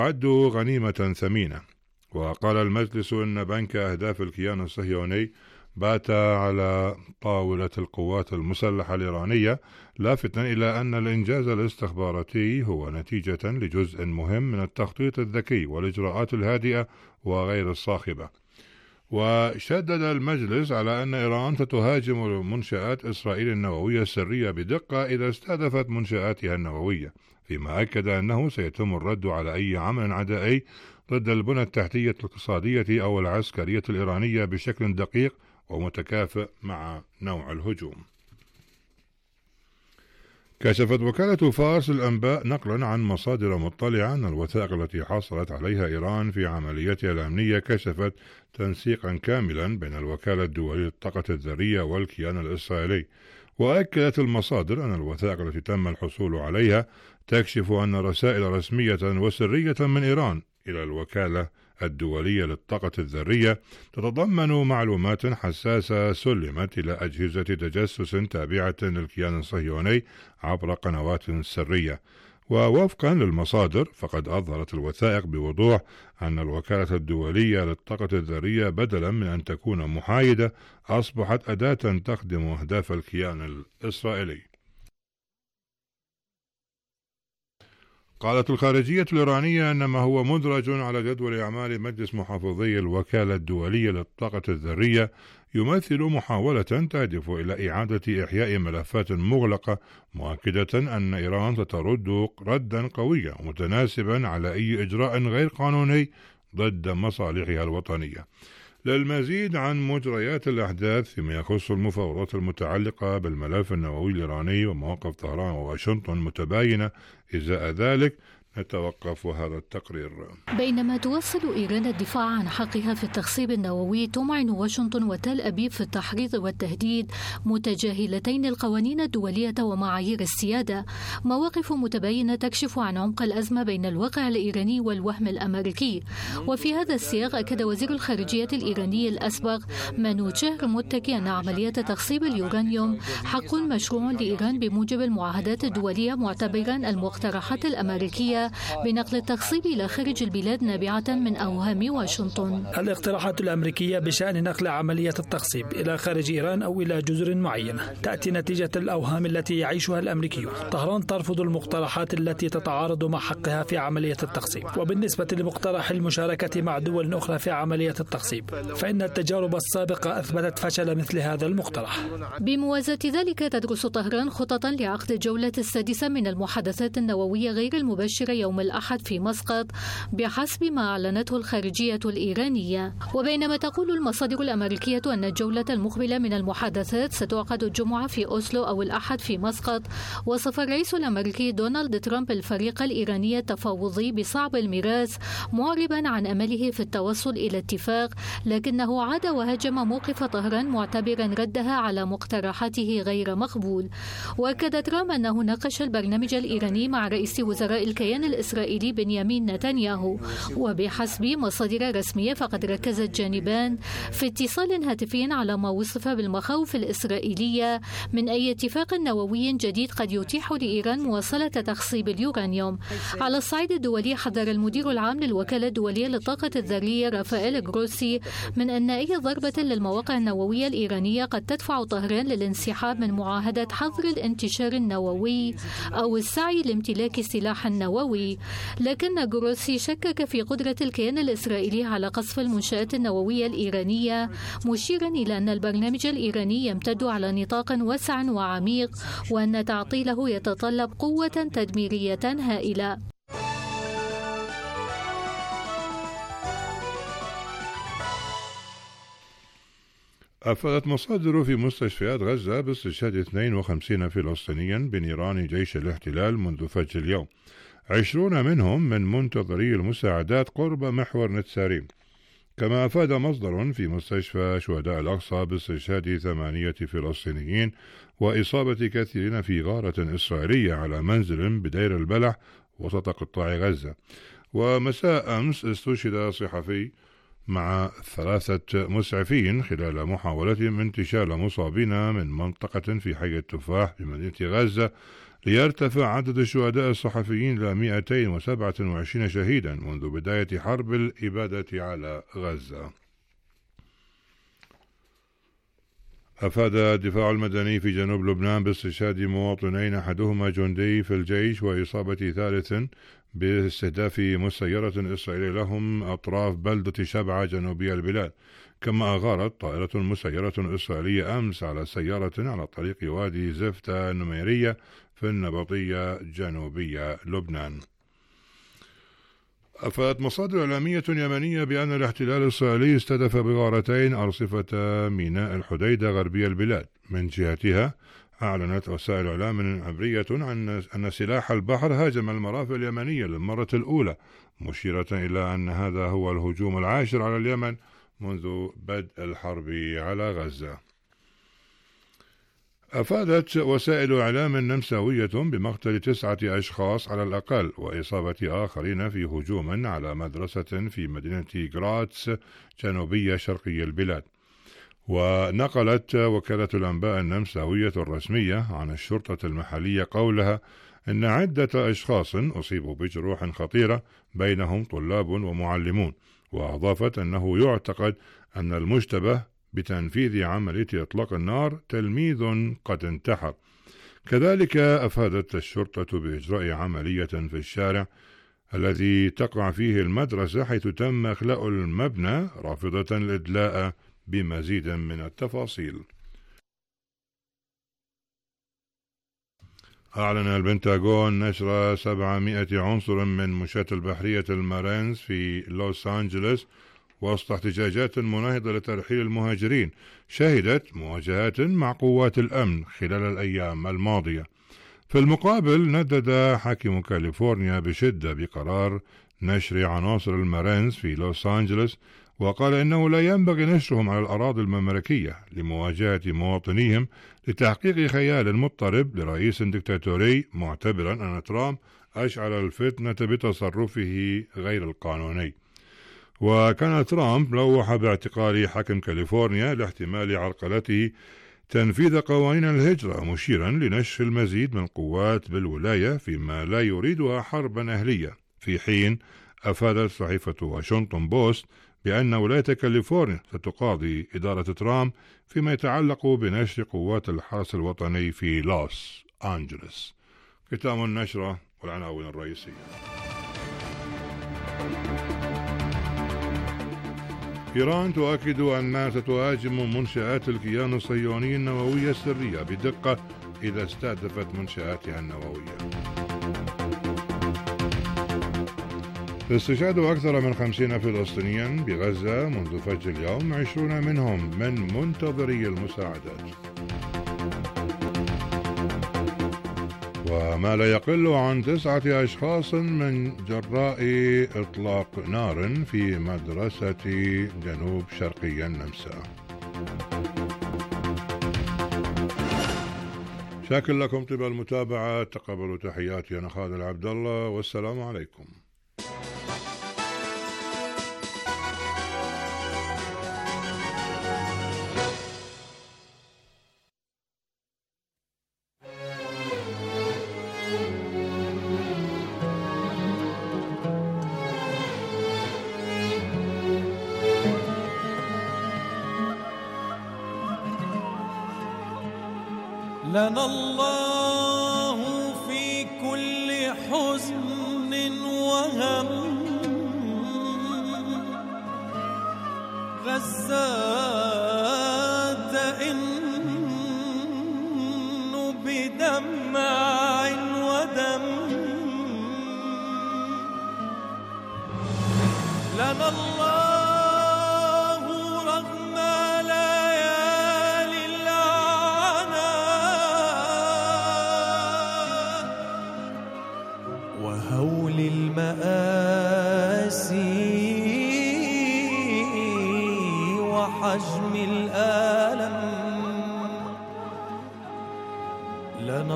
عدوا غنيمة ثمينة. وقال المجلس إن بنك أهداف الكيان الصهيوني بات على طاولة القوات المسلحة الإيرانية، لافتا إلى أن الإنجاز الاستخباراتي هو نتيجة لجزء مهم من التخطيط الذكي والإجراءات الهادئة وغير الصاخبة. وشدد المجلس على أن إيران ستهاجم منشآت إسرائيل النووية السرية بدقة إذا استهدفت منشآتها النووية، فيما أكد أنه سيتم الرد على أي عمل عدائي ضد البنى التحتية الاقتصادية أو العسكرية الإيرانية بشكل دقيق ومتكافئ مع نوع الهجوم. كشفت وكالة فارس الأنباء نقلا عن مصادر مطلعة أن الوثائق التي حصلت عليها إيران في عملياتها الأمنية كشفت تنسيقا كاملا بين الوكالة الدولية للطاقة الذرية والكيان الإسرائيلي. وأكدت المصادر أن الوثائق التي تم الحصول عليها تكشف أن رسائل رسمية وسرية من إيران إلى الوكالة الدولية للطاقة الذرية تتضمن معلومات حساسة سلمت إلى أجهزة تجسس تابعة للكيان الصهيوني عبر قنوات سرية. ووفقا للمصادر فقد أظهرت الوثائق بوضوح أن الوكالة الدولية للطاقة الذرية بدلا من أن تكون محايدة أصبحت أداة تخدم أهداف الكيان الإسرائيلي. قالت الخارجية الإيرانية أن ما هو مدرج على جدول أعمال مجلس محافظي الوكالة الدولية للطاقة الذرية يمثل محاولة تهدف إلى إعادة إحياء ملفات مغلقة، مؤكدة أن إيران سترد ردا قويا ومتناسبا على أي إجراء غير قانوني ضد مصالحها الوطنية. للمزيد عن مجريات الأحداث فيما يخص المفاوضات المتعلقة بالملف النووي الإيراني ومواقف طهران وواشنطن متباينة إزاء ذلك، نتوقف هذا التقرير. بينما تواصل إيران الدفاع عن حقها في التخصيب النووي، تمعن واشنطن وتل أبيب في التحريض والتهديد متجاهلتين القوانين الدولية ومعايير السيادة. مواقف متباينة تكشف عن عمق الأزمة بين الواقع الإيراني والوهم الأمريكي. وفي هذا السياق أكد وزير الخارجية الإيراني الأسبق مانوتشهر متكي أن عملية تخصيب اليورانيوم حق مشروع لإيران بموجب المعاهدات الدولية، معتبرا المقترحات الأمريكية بنقل التخصيب إلى خارج البلاد نابعة من أوهام واشنطن. الاقتراحات الأمريكية بشأن نقل عملية التخصيب إلى خارج إيران أو إلى جزر معينة تأتي نتيجة الأوهام التي يعيشها الأمريكيون. طهران ترفض المقترحات التي تتعارض مع حقها في عملية التخصيب. وبالنسبة لمقترح المشاركة مع دول أخرى في عملية التخصيب، فإن التجارب السابقة أثبتت فشل مثل هذا المقترح. بموازاة ذلك، تدرس طهران خططا لعقد الجولة السادسة من المحادثات النووية غير المباشرة يوم الأحد في مسقط بحسب ما أعلنته الخارجية الإيرانية. وبينما تقول المصادر الأمريكية أن الجولة المقبلة من المحادثات ستعقد الجمعة في أوسلو أو الأحد في مسقط، وصف الرئيس الأمريكي دونالد ترامب الفريق الإيراني التفاوضي بصعب الميراث، معربا عن أمله في التوصل إلى اتفاق، لكنه عاد وهاجم موقف طهران معتبرا ردها على مقترحاته غير مقبول. وأكد ترامب أنه ناقش البرنامج الإيراني مع رئيس وزراء الكيان الإسرائيلي بنيامين نتنياهو. وبحسب مصادر رسمية فقد ركز الجانبان في اتصال هاتفي على ما وصف بالمخاوف الإسرائيلية من أي اتفاق نووي جديد قد يتيح لإيران مواصلة تخصيب اليورانيوم. على الصعيد الدولي، حذر المدير العام للوكالة الدولية للطاقة الذرية رافائيل جروسي من أن أي ضربة للمواقع النووية الإيرانية قد تدفع طهران للانسحاب من معاهدة حظر الانتشار النووي أو السعي لامتلاك السلاح النووي. لكن جروسي شكك في قدرة الكيان الإسرائيلي على قصف المنشآت النووية الإيرانية، مشيرا إلى أن البرنامج الإيراني يمتد على نطاق واسع وعميق، وأن تعطيله يتطلب قوة تدميرية هائلة. أفادت مصادر في مستشفيات غزة باستشهاد 52 فلسطينيا بنيران جيش الاحتلال منذ فجر اليوم، 20 منهم من منتظري المساعدات قرب محور نتساريم. كما أفاد مصدر في مستشفى شهداء الأقصى باستشهاد 8 فلسطينيين وإصابة كثيرين في غارة إسرائيلية على منزل بدير البلح وسط قطاع غزة. ومساء أمس استشهد صحفي مع 3 مسعفين خلال محاولتهم انتشال مصابين من منطقة في حي التفاح بمدينة غزة ليرتفع عدد الشهداء الصحفيين إلى 227 شهيدا منذ بداية حرب الإبادة على غزة. أفاد الدفاع المدني في جنوب لبنان باستشهاد مواطنين، أحدهما جندي في الجيش، وإصابة ثالث باستهداف مسيرة إسرائيلية لهم أطراف بلدة شبعة جنوبي البلاد. كما أغارت طائرة مسيرة إسرائيلية أمس على سيارة على طريق وادي زفتة النميرية في النبطية جنوبية لبنان. أفادت مصادر إعلامية يمنية بأن الاحتلال الإسرائيلي استهدف بغارتين أرصفة ميناء الحديدة غربي البلاد. من جهتها أعلنت وسائل إعلام عبرية عن أن سلاح البحر هاجم المرافق اليمنية للمرة الأولى، مشيرة إلى أن هذا هو الهجوم العاشر على اليمن منذ بدء الحرب على غزة. أفادت وسائل إعلام نمساوية بمقتل 9 أشخاص على الأقل وإصابة آخرين في هجوم على مدرسة في مدينة غراتس جنوبية شرقي البلاد. ونقلت وكالة الأنباء النمساوية الرسمية عن الشرطة المحلية قولها إن عدة أشخاص أصيبوا بجروح خطيرة بينهم طلاب ومعلمون، وأضافت أنه يعتقد أن المشتبه بتنفيذ عملية إطلاق النار تلميذ قد انتحر. كذلك أفادت الشرطة بإجراء عملية في الشارع الذي تقع فيه المدرسة، حيث تم إخلاء المبنى رافضة الإدلاء بمزيد من التفاصيل. أعلن البنتاغون نشر 700 عنصر من مشاة البحرية المارينز في لوس أنجلوس وسط احتجاجات مناهضة لترحيل المهاجرين شهدت مواجهات مع قوات الأمن خلال الأيام الماضية. في المقابل ندد حاكم كاليفورنيا بشدة بقرار نشر عناصر المارينز في لوس أنجلوس، وقال إنه لا ينبغي نشرهم على الأراضي المملكية لمواجهة مواطنيهم لتحقيق خيال مضطرب لرئيس ديكتاتوري، معتبرا أن ترامب أشعل الفتنة بتصرفه غير القانوني. وكان ترامب لوح باعتقال حاكم كاليفورنيا لاحتمال عرقلته تنفيذ قوانين الهجرة، مشيرا لنشر المزيد من قوات بالولاية فيما لا يريدها حربا أهلية. في حين أفادت صحيفة واشنطن بوست بأن ولاية كاليفورنيا ستقاضي إدارة ترامب فيما يتعلق بنشر قوات الحرس الوطني في لوس أنجلوس. ختام النشرة والعناوين الرئيسية. إيران تؤكد أنها ستهاجم منشآت الكيان الصهيوني النووية السرية بدقة إذا استهدفت منشآتها النووية. استشهاد أكثر من 50 فلسطينيا بغزة منذ فجر اليوم، 20 منهم من منتظري المساعدات. وما لا يقل عن 9 أشخاص من جراء إطلاق نار في مدرسة جنوب شرقي النمسا. شاكر لكم طيب المتابعة، تقبلوا تحياتي، أنا خالد العبد الله، والسلام عليكم. لنا الله في كل حزن وهم، غزات إنه بدمع ودم. لنا الله رغم ليالي العناء وهول المآسي وحجم الآلم. لنا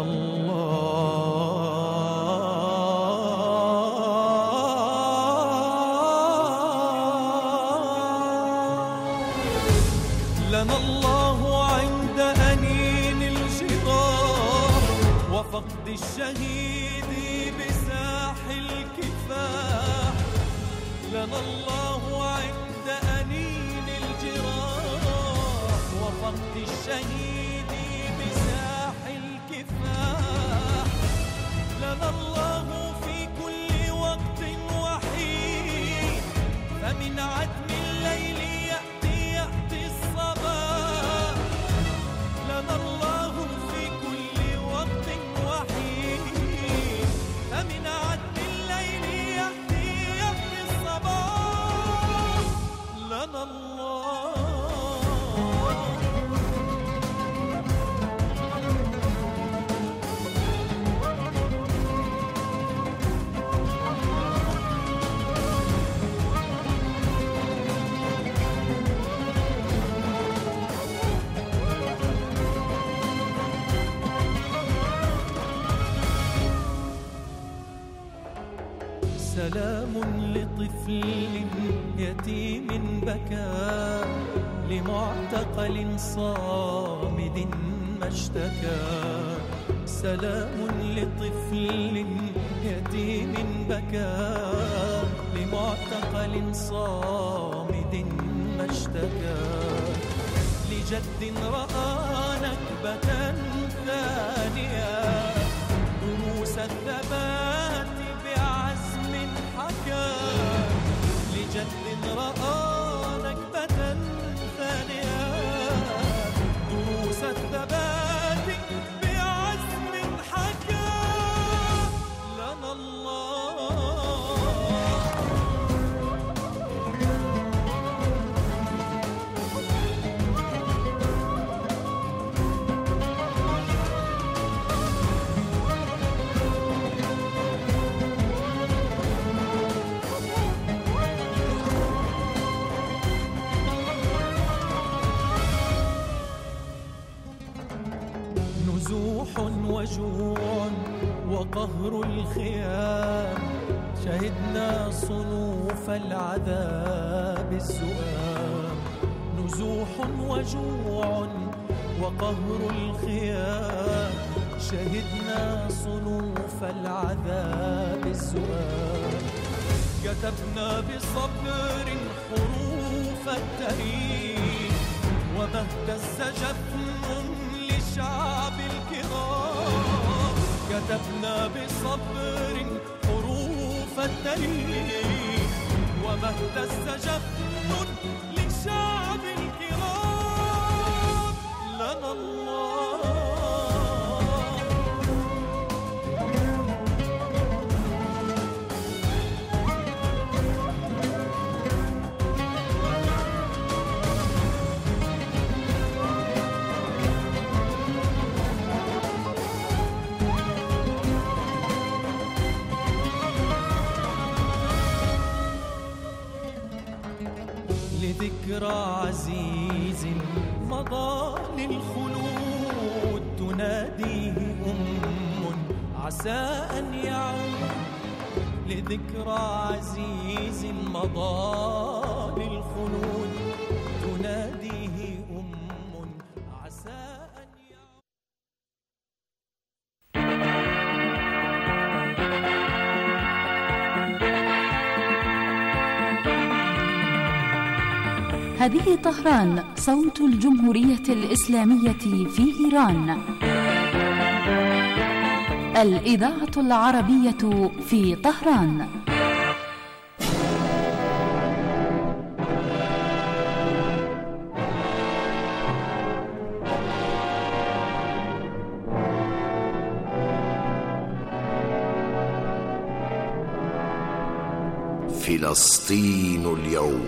لنا الله عند أنين الجراح وفقد وفقد الشهيد بساح الكفاح لنا الله عند أنين الجراح وفقد الشهيد بساح الكفاح لنا الله في كل وقت وحين فمن عتم الليل يأتي الصباح لنا الله في كل وقت وحين فمن عتم الليل يأتي الصباح لنا الله. سلام لطفل يتيم بكى لمعتقل صامد ما اشتكى سلام لطفل يتيم بكى لمعتقل صامد ما اشتكى لجد رأى نكبة ثانية دروس الثبات بعزم حكى لجد رأى نكبة ثانية دروس الثبات بعزم حكى لنا الله. نزوح وجوع وقهر الخيام شهدنا صنوف العذاب الزؤام نزوح وجوع وقهر الخيام شهدنا صنوف العذاب الزؤام كتبنا بصبر حروف التاريخ وما اهتز جفن للشعب الكرام كتبنا بصبر حروف التاريخ وما اهتز جفن للشعب الكرام لنا الله. لذكرى عزيز مضى للخلود تناديه عسى أن يعود لذكرى عزيز مضى للخلود تناديه عسى أن يعود. هذه طهران صوت الجمهورية الإسلامية في إيران. الإذاعة العربية في طهران. فلسطين اليوم.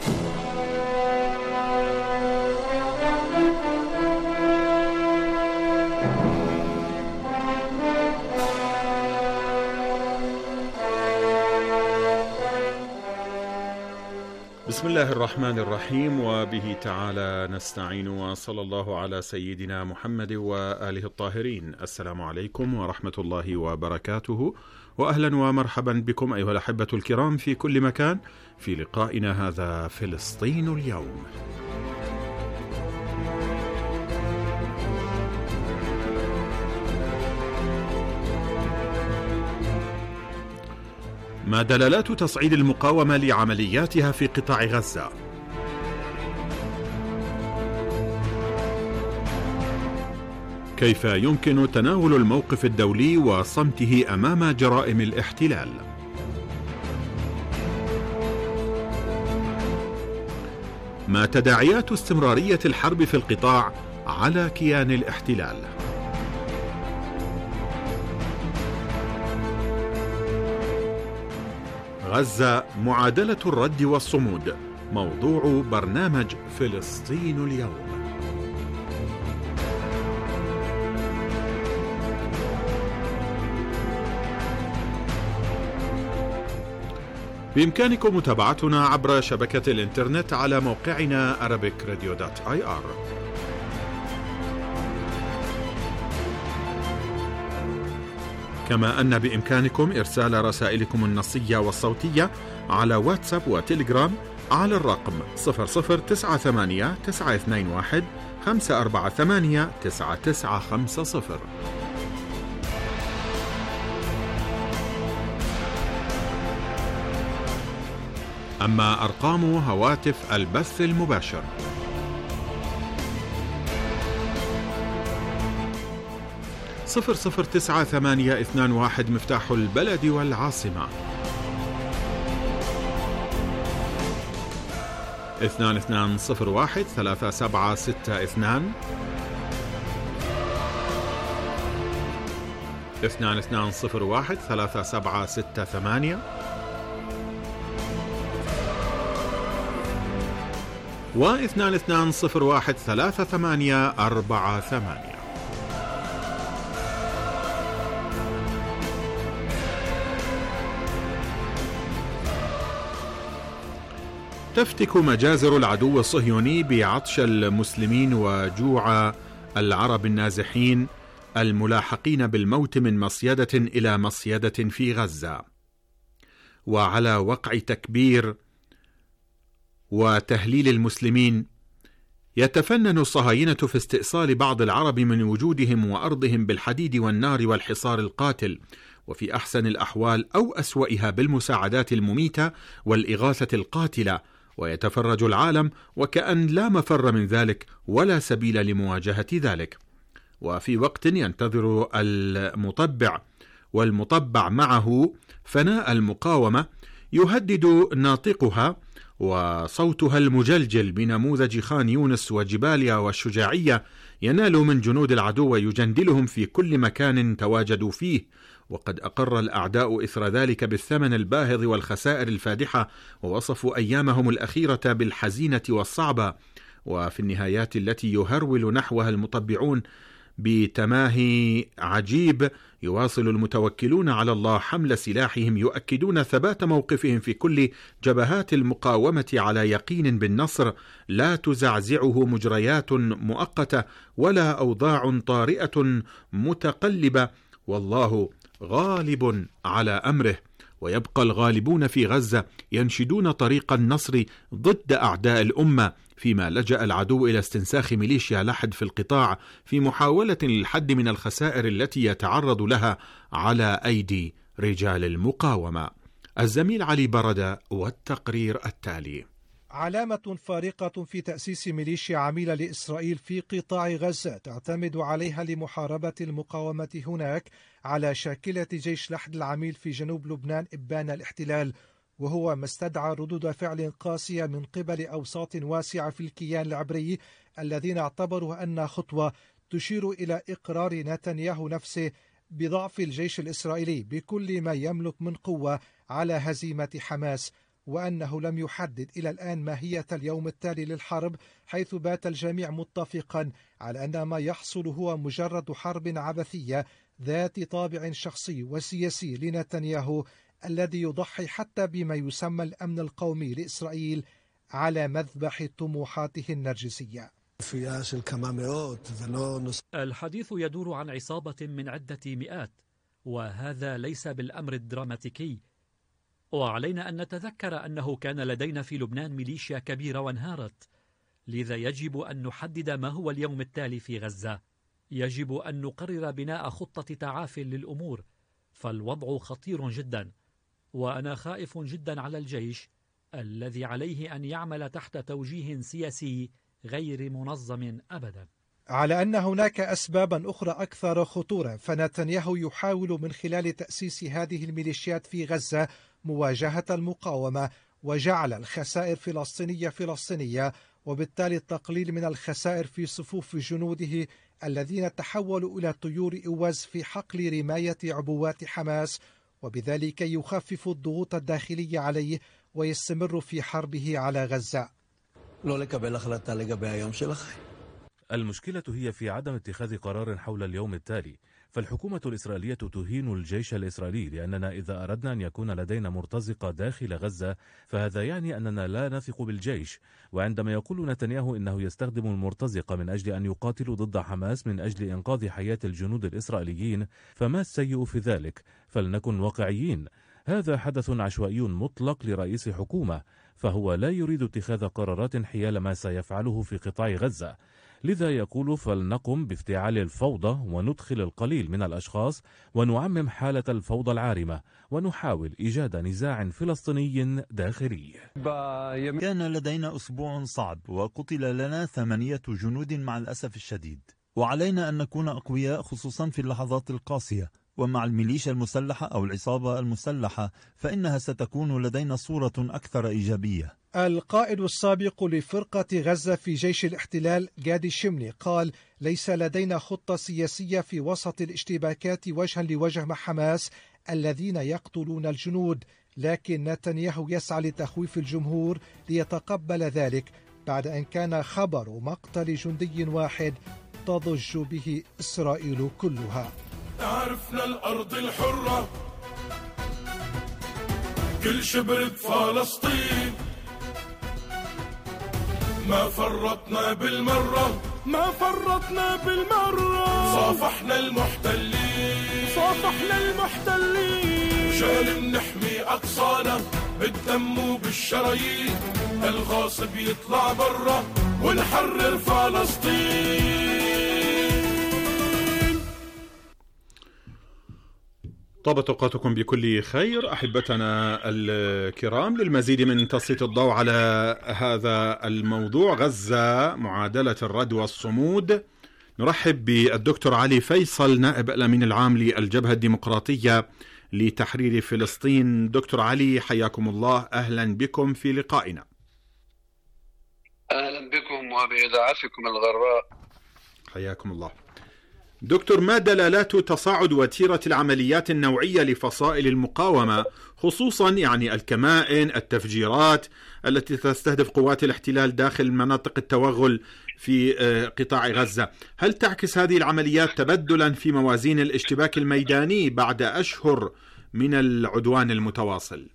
بسم الله الرحمن الرحيم، وبه تعالى نستعين، وصلى الله على سيدنا محمد وآله الطاهرين. السلام عليكم ورحمة الله وبركاته، وأهلا ومرحبا بكم أيها الأحبة الكرام في كل مكان في لقائنا هذا فلسطين اليوم. ما دلالات تصعيد المقاومة لعملياتها في قطاع غزة؟ كيف يمكن تناول الموقف الدولي وصمته أمام جرائم الاحتلال؟ ما تداعيات استمرارية الحرب في القطاع على كيان الاحتلال؟ غزة معادلة الرد والصمود، موضوع برنامج فلسطين اليوم. بإمكانكم متابعتنا عبر شبكة الإنترنت على موقعنا arabicradio.ir. كما أن بإمكانكم إرسال رسائلكم النصية والصوتية على واتساب وتليجرام على الرقم 0098 921 548 9950. أما أرقام هواتف البث المباشر 009821 مفتاح البلد والعاصمة، 2201 3762 2201 3768 و2201 3848. تفتك مجازر العدو الصهيوني بعطش المسلمين وجوع العرب النازحين الملاحقين بالموت من مصيدة إلى مصيدة في غزة، وعلى وقع تكبير وتهليل المسلمين يتفنن الصهاينة في استئصال بعض العرب من وجودهم وأرضهم بالحديد والنار والحصار القاتل، وفي أحسن الأحوال أو أسوأها بالمساعدات المميتة والإغاثة القاتلة، ويتفرج العالم وكأن لا مفر من ذلك ولا سبيل لمواجهة ذلك. وفي وقت ينتظر المطبع والمطبع معه فناء المقاومة، يهدد ناطقها وصوتها المجلجل بنموذج خان يونس وجباليا والشجاعية ينال من جنود العدو ويجندلهم في كل مكان تواجدوا فيه، وقد أقر الأعداء إثر ذلك بالثمن الباهظ والخسائر الفادحة، ووصفوا أيامهم الأخيرة بالحزينة والصعبة. وفي النهايات التي يهرول نحوها المطبعون بتماهي عجيب، يواصل المتوكلون على الله حمل سلاحهم، يؤكدون ثبات موقفهم في كل جبهات المقاومة على يقين بالنصر لا تزعزعه مجريات مؤقتة ولا أوضاع طارئة متقلبة، والله غالب على أمره. ويبقى الغالبون في غزة ينشدون طريق النصر ضد أعداء الأمة، فيما لجأ العدو إلى استنساخ ميليشيا لحد في القطاع في محاولة للحد من الخسائر التي يتعرض لها على أيدي رجال المقاومة. الزميل علي بردة والتقرير التالي. علامة فارقة في تأسيس ميليشيا عميلة لإسرائيل في قطاع غزة تعتمد عليها لمحاربة المقاومة هناك على شاكلة جيش لحد العميل في جنوب لبنان إبان الاحتلال، وهو ما استدعى ردود فعل قاسية من قبل أوساط واسعة في الكيان العبري، الذين اعتبروا أنها خطوة تشير إلى إقرار نتنياهو نفسه بضعف الجيش الإسرائيلي بكل ما يملك من قوة على هزيمة حماس، وأنه لم يحدد إلى الآن ماهية اليوم التالي للحرب، حيث بات الجميع متفقا على أن ما يحصل هو مجرد حرب عبثية ذات طابع شخصي وسياسي لنتنياهو، الذي يضحي حتى بما يسمى الأمن القومي لإسرائيل على مذبح طموحاته النرجسية. الحديث يدور عن عصابة من عدة مئات، وهذا ليس بالأمر الدراماتيكي، وعلينا أن نتذكر أنه كان لدينا في لبنان ميليشيا كبيرة وانهارت، لذا يجب أن نحدد ما هو اليوم التالي في غزة. يجب أن نقرر بناء خطة تعافي للأمور، فالوضع خطير جدا، وأنا خائف جدا على الجيش الذي عليه أن يعمل تحت توجيه سياسي غير منظم أبدا. على أن هناك أسبابا أخرى أكثر خطورة، فنتنياهو يحاول من خلال تأسيس هذه الميليشيات في غزة مواجهة المقاومة وجعل الخسائر فلسطينية، وبالتالي التقليل من الخسائر في صفوف جنوده الذين تحولوا إلى طيور إوز في حقل رماية عبوات حماس، وبذلك يخفف الضغوط الداخلية عليه ويستمر في حربه على غزة. المشكلة هي في عدم اتخاذ قرار حول اليوم التالي، فالحكومة الإسرائيلية تهين الجيش الإسرائيلي، لأننا إذا أردنا أن يكون لدينا مرتزقة داخل غزة فهذا يعني أننا لا نثق بالجيش. وعندما يقول نتنياهو إنه يستخدم المرتزقة من أجل أن يقاتلوا ضد حماس من أجل إنقاذ حياة الجنود الإسرائيليين، فما السيء في ذلك؟ فلنكن واقعيين، هذا حدث عشوائي مطلق لرئيس حكومة، فهو لا يريد اتخاذ قرارات حيال ما سيفعله في قطاع غزة. لذا يقول فلنقم بافتعال الفوضى وندخل القليل من الأشخاص ونعمم حالة الفوضى العارمة ونحاول إيجاد نزاع فلسطيني داخلي. كان لدينا أسبوع صعب وقتل لنا 8 جنود مع الأسف الشديد، وعلينا أن نكون أقوياء خصوصا في اللحظات القاسية، ومع الميليشيا المسلحة أو العصابة المسلحة فإنها ستكون لدينا صورة أكثر إيجابية. القائد السابق لفرقة غزة في جيش الاحتلال جادي شمني قال: ليس لدينا خطة سياسية في وسط الاشتباكات وجها لوجه مع حماس الذين يقتلون الجنود، لكن نتنياهو يسعى لتخويف الجمهور ليتقبل ذلك بعد أن كان خبر مقتل جندي واحد تضج به إسرائيل كلها. عرفنا الأرض الحرة كل شبر بفلسطين، ما فرطنا بالمرة صافحنا المحتلين وشال نحمي أقصانا بالدم وبالشرايين، الغاصب يطلع برا ونحرر فلسطين. طابت أوقاتكم بكل خير أحبتنا الكرام. للمزيد من تسليط الضوء على هذا الموضوع، غزة معادلة الرد والصمود، نرحب بالدكتور علي فيصل نائب الأمين العام للجبهة الديمقراطية لتحرير فلسطين. دكتور علي حياكم الله، أهلا بكم في لقائنا. أهلا بكم وبإذاعتكم الغراء. حياكم الله. دكتور، ما دلالات تصاعد وتيرة العمليات النوعية لفصائل المقاومة، خصوصا يعني الكمائن، التفجيرات التي تستهدف قوات الاحتلال داخل مناطق التوغل في قطاع غزة؟ هل تعكس هذه العمليات تبدلا في موازين الاشتباك الميداني بعد أشهر من العدوان المتواصل؟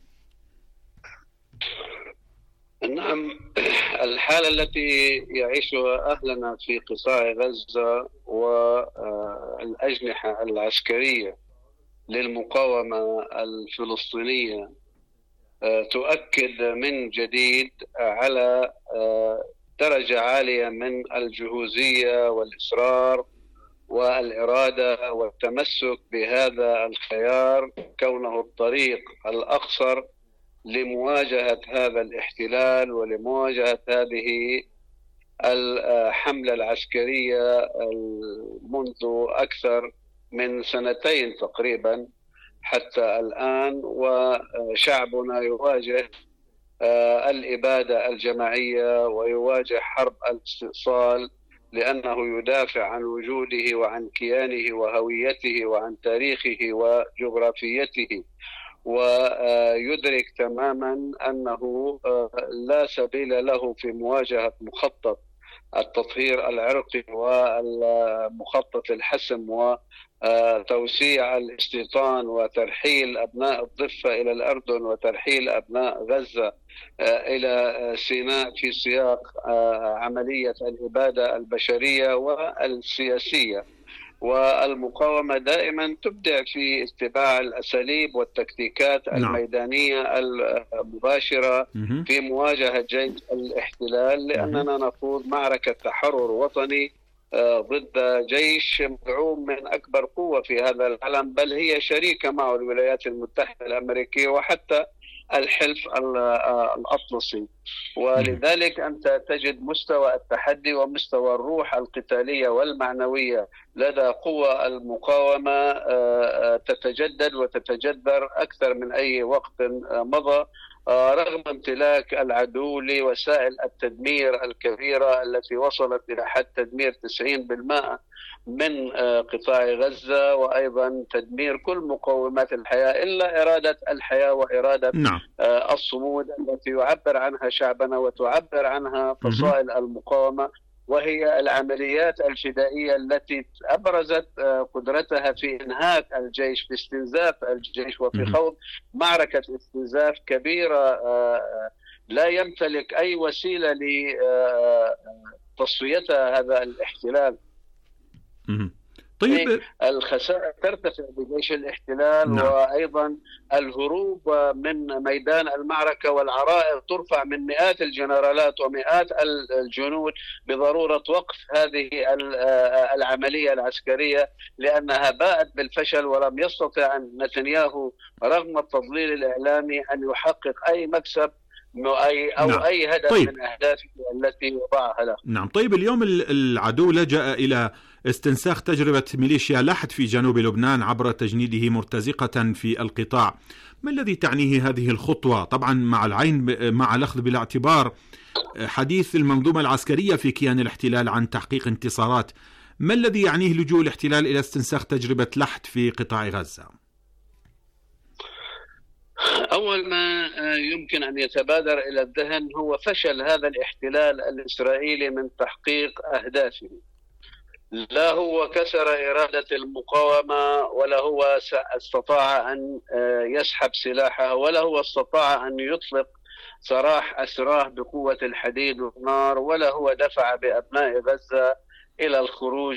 نعم، الحالة التي يعيشها أهلنا في قطاع غزة والأجنحة العسكرية للمقاومة الفلسطينية تؤكد من جديد على درجة عالية من الجهوزية والإصرار والإرادة والتمسك بهذا الخيار كونه الطريق الأقصر لمواجهة هذا الاحتلال ولمواجهة هذه الحملة العسكرية منذ أكثر من 2 تقريبا حتى الآن. وشعبنا يواجه الإبادة الجماعية ويواجه حرب الاستئصال، لأنه يدافع عن وجوده وعن كيانه وهويته وعن تاريخه وجغرافيته، ويدرك تماما أنه لا سبيل له في مواجهة مخطط التطهير العرقي والمخطط الحسم وتوسيع الاستيطان وترحيل أبناء الضفة إلى الأردن وترحيل أبناء غزة إلى سيناء في سياق عملية الإبادة البشرية والسياسية. والمقاومة دائما تبدع في اتباع الأساليب والتكتيكات الميدانية المباشرة في مواجهة جيش الاحتلال، لأننا نخوض معركة تحرر وطني ضد جيش مدعوم من أكبر قوة في هذا العالم، بل هي شريكة معه الولايات المتحدة الأمريكية وحتى الحلف الأطلسي. ولذلك أنت تجد مستوى التحدي ومستوى الروح القتالية والمعنوية لدى قوى المقاومة تتجدد وتتجذر أكثر من أي وقت مضى، رغم امتلاك العدو لوسائل التدمير الكبيرة التي وصلت إلى حد تدمير 90% من قطاع غزة، وأيضا تدمير كل مقومات الحياة إلا إرادة الحياة وإرادة الصمود التي يعبر عنها شعبنا وتعبر عنها فصائل المقاومة، وهي العمليات الفدائية التي أبرزت قدرتها في إنهاك الجيش، في استنزاف الجيش وفي خوض معركة استنزاف كبيرة لا يمتلك أي وسيلة لتصفيتها هذا الاحتلال. طيب، الخسائر ترتفع بجيش الاحتلال. وأيضا الهروب من ميدان المعركة والعرائض ترفع من مئات الجنرالات ومئات الجنود بضرورة وقف هذه العملية العسكرية، لأنها باءت بالفشل، ولم يستطع نتنياهو رغم التضليل الإعلامي أن يحقق أي مكسب أي هدف من أهدافه التي وضعها له. طيب، اليوم العدو لجأ إلى استنساخ تجربة ميليشيا لحد في جنوب لبنان عبر تجنيده مرتزقة في القطاع. ما الذي تعنيه هذه الخطوة؟ طبعا مع الأخذ بالاعتبار حديث المنظومة العسكرية في كيان الاحتلال عن تحقيق انتصارات، ما الذي يعنيه لجوء الاحتلال إلى استنساخ تجربة لحد في قطاع غزة؟ أول ما يمكن أن يتبادر إلى الذهن هو فشل هذا الاحتلال الإسرائيلي من تحقيق أهدافه. لا هو كسر إرادة المقاومة، ولا هو استطاع أن يسحب سلاحه، ولا هو استطاع أن يطلق سراح أسراه بقوة الحديد والنار، ولا هو دفع بأبناء غزة إلى الخروج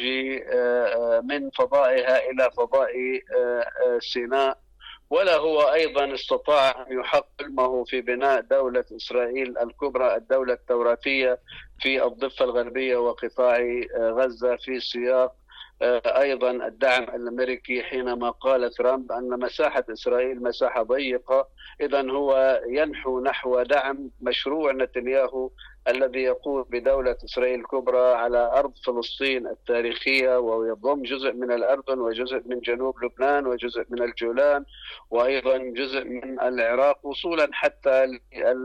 من فضائها إلى فضاء سيناء، ولا هو أيضا استطاع أن يحقق حلمه في بناء دولة إسرائيل الكبرى، الدولة التوراتية في الضفة الغربية وقطاع غزة، في سياق أيضا الدعم الأمريكي. حينما قال ترامب أن مساحة إسرائيل مساحة ضيقة، إذن هو ينحو نحو دعم مشروع نتنياهو الذي يقول بدولة إسرائيل الكبرى على أرض فلسطين التاريخية، ويضم جزء من الأردن وجزء من جنوب لبنان وجزء من الجولان وأيضا جزء من العراق وصولا حتى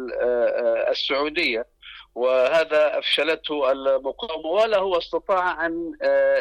السعودية. وهذا أفشلته المقاومة، ولا هو استطاع أن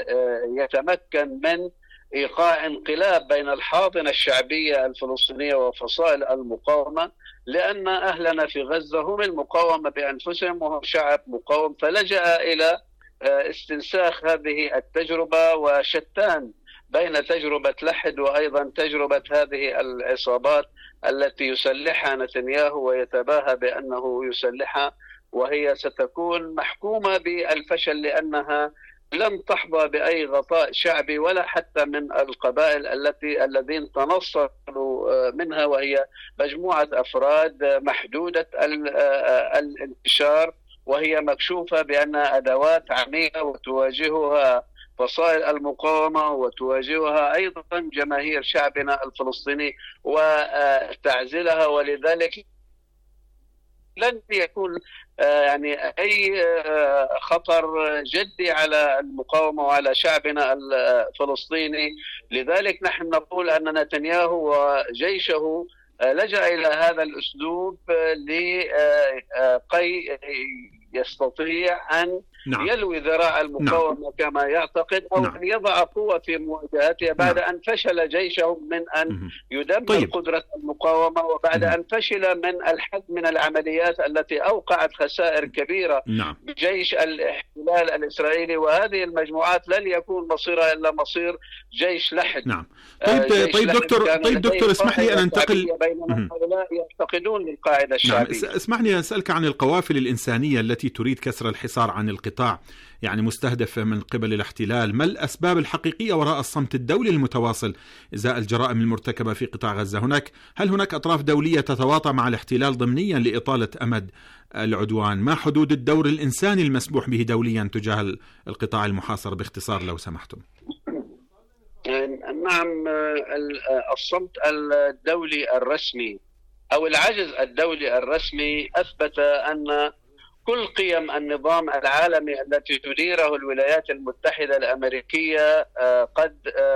يتمكن من إيقاع انقلاب بين الحاضنة الشعبية الفلسطينية وفصائل المقاومة، لأن أهلنا في غزة هم المقاومة بأنفسهم وهم شعب مقاوم، فلجأ إلى استنساخ هذه التجربة، وشتان بين تجربة لحد وأيضا تجربة هذه العصابات التي يسلحها نتنياهو ويتباهى بأنه يسلحها، وهي ستكون محكومة بالفشل لأنها لم تحظى بأي غطاء شعبي ولا حتى من القبائل الذين تنصلوا منها، وهي مجموعة أفراد محدودة الانتشار، وهي مكشوفة بأنها أدوات عميقة وتواجهها فصائل المقاومة وتواجهها أيضا جماهير شعبنا الفلسطيني وتعزلها. ولذلك لن يكون يعني أي خطر جدي على المقاومة وعلى شعبنا الفلسطيني. لذلك نحن نقول أن نتنياهو وجيشه لجأ إلى هذا الأسلوب لكي يستطيع أن يلوي ذراع المقاومة كما يعتقد، أو أن يضع قوة في مواجهتها بعد أن فشل جيشهم من أن يدمر قدرة المقاومة، وبعد أن فشل من الحد من العمليات التي أوقعت خسائر كبيرة بجيش الاحتلال الإسرائيلي. وهذه المجموعات لن يكون مصيرها إلا مصير جيش لحد. طيب دكتور اسمح لي أن أنتقل، بينما هؤلاء يعتقدون للقاعدة الشعبية. اسمح لي أن أسألك عن القوافل الإنسانية التي تريد كسر الحصار عن القطاع، يعني مستهدفة من قبل الاحتلال. ما الأسباب الحقيقية وراء الصمت الدولي المتواصل إزاء الجرائم المرتكبة في قطاع غزة؟ هل هناك أطراف دولية تتواطأ مع الاحتلال ضمنيا لإطالة أمد العدوان؟ ما حدود الدور الإنساني المسموح به دوليا تجاه القطاع المحاصر باختصار لو سمحتم؟ نعم، الصمت الدولي الرسمي أو العجز الدولي الرسمي أثبت أن كل قيم النظام العالمي التي تديره الولايات المتحدة الأمريكية قد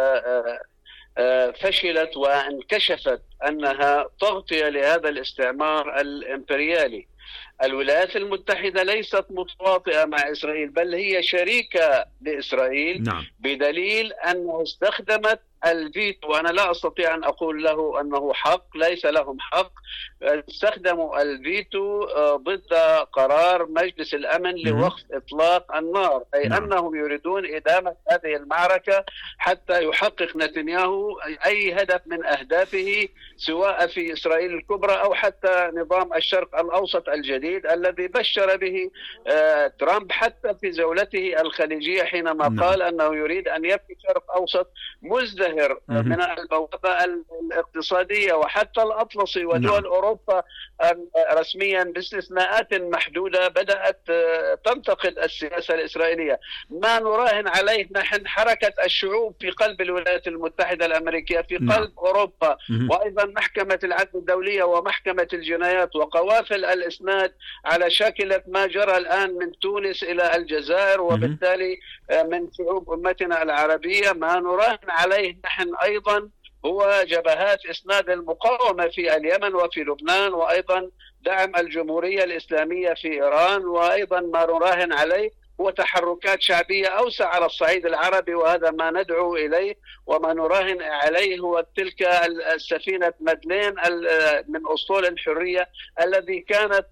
فشلت وانكشفت أنها تغطية لهذا الاستعمار الإمبريالي. الولايات المتحدة ليست متواطئة مع إسرائيل، بل هي شريكة لإسرائيل. نعم. بدليل أنه استخدمت الفيتو، وأنا لا أستطيع أن أقول له أنه حق، ليس لهم حق. استخدموا الفيتو ضد قرار مجلس الأمن لوقف إطلاق النار، أي أنهم يريدون إدامة هذه المعركة حتى يحقق نتنياهو أي هدف من أهدافه، سواء في إسرائيل الكبرى أو حتى نظام الشرق الأوسط الجديد الذي بشر به ترامب حتى في جولته الخليجية، حينما قال أنه يريد أن يبني شرق أوسط مزدهر من البوابة الاقتصادية. وحتى الأطلسي ودول أوروبا رسميا باستثناءات محدودة بدأت تنتقد السياسة الإسرائيلية. ما نراهن عليه نحن حركة الشعوب في قلب الولايات المتحدة الأمريكية، في قلب أوروبا، وأيضا محكمة العدل الدولية ومحكمة الجنايات وقوافل الإسناد على شاكلة ما جرى الآن من تونس إلى الجزائر، وبالتالي من شعوب أمتنا العربية. ما نراهن عليه نحن أيضا هو جبهات إسناد المقاومة في اليمن وفي لبنان، وأيضا دعم الجمهورية الإسلامية في إيران، وأيضا ما نراهن عليه هو تحركات شعبية أوسع على الصعيد العربي، وهذا ما ندعو إليه. وما نراهن عليه هو تلك السفينة مدلين من أسطول الحرية الذي كانت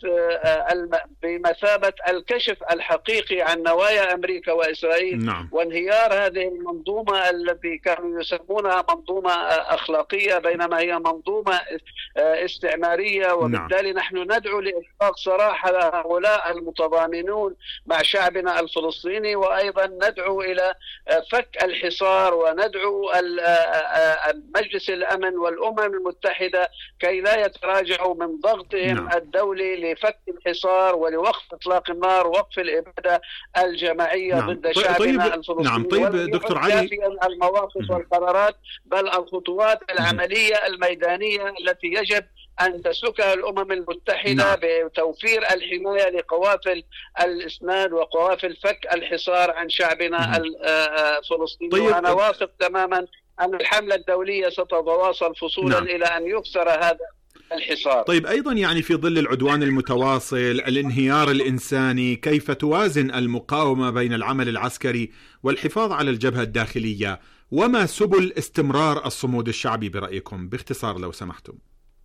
بمثابة الكشف الحقيقي عن نوايا أمريكا وإسرائيل. نعم. وانهيار هذه المنظومة التي كانوا يسمونها منظومة أخلاقية بينما هي منظومة استعمارية. وبالتالي نحن ندعو لإحقاق صراحة هؤلاء المتضامنون مع شعبنا الفلسطيني، وأيضا ندعو إلى فك الحصار، وندعو مجلس الأمن والأمم المتحدة كي لا يتراجعوا من ضغطهم الدولي لفك الحصار ولوقف إطلاق النار، وقف الإبادة الجماعية ضد شعبنا الفلسطيني. طيب دكتور علي، المواقف والقرارات بل الخطوات العملية الميدانية التي يجب أن تسلكها الأمم المتحدة بتوفير الحماية لقوافل الإسناد وقوافل فك الحصار عن شعبنا الفلسطيني. طيب. وأنا واثق تماما أن الحملة الدولية ستتواصل فصولا إلى أن يكسر هذا الحصار. طيب أيضا يعني في ظل العدوان المتواصل، الانهيار الإنساني، كيف توازن المقاومة بين العمل العسكري والحفاظ على الجبهة الداخلية؟ وما سبل استمرار الصمود الشعبي برأيكم باختصار لو سمحتم؟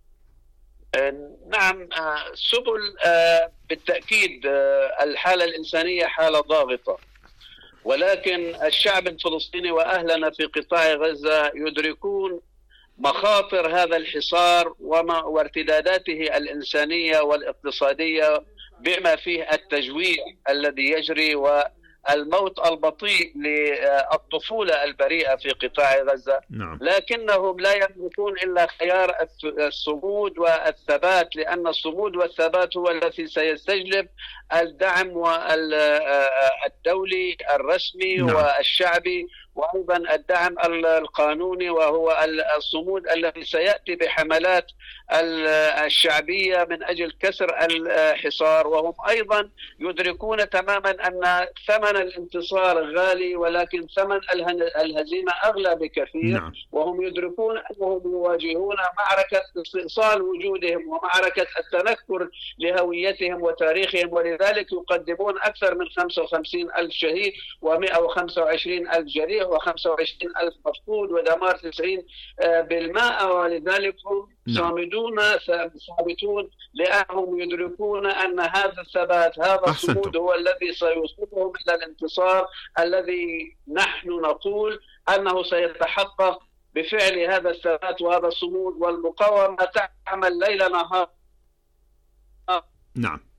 نعم، سبل بالتأكيد الحالة الإنسانية حالة ضاغطة، ولكن الشعب الفلسطيني وأهلنا في قطاع غزة يدركون مخاطر هذا الحصار وارتداداته الإنسانية والاقتصادية، بما فيه التجويع الذي يجري والموت البطيء للطفولة البريئة في قطاع غزة. لكنهم لا يملكون إلا خيار الصمود والثبات، لأن الصمود والثبات هو الذي سيستجلب الدعم الدولي الرسمي والشعبي، وأيضا الدعم القانوني، وهو الصمود الذي سيأتي بحملات الشعبية من أجل كسر الحصار. وهم أيضا يدركون تماما أن ثمن الانتصار غالي، ولكن ثمن الهزيمة أغلى بكثير. وهم يدركون أنهم يواجهون معركة استئصال وجودهم ومعركة التنكر لهويتهم وتاريخهم، ولذلك يقدمون أكثر من 55,000 شهيد و125,000 جريح و25,000 مفقود ودمار 90%، ولذلك هم ثابتون لأنهم يدركون أن هذا الثبات، هذا الصمود هو الذي سيوصلهم إلى الانتصار الذي نحن نقول أنه سيتحقق بفعل هذا الثبات وهذا الصمود. والمقاومة تعمل ليل نهار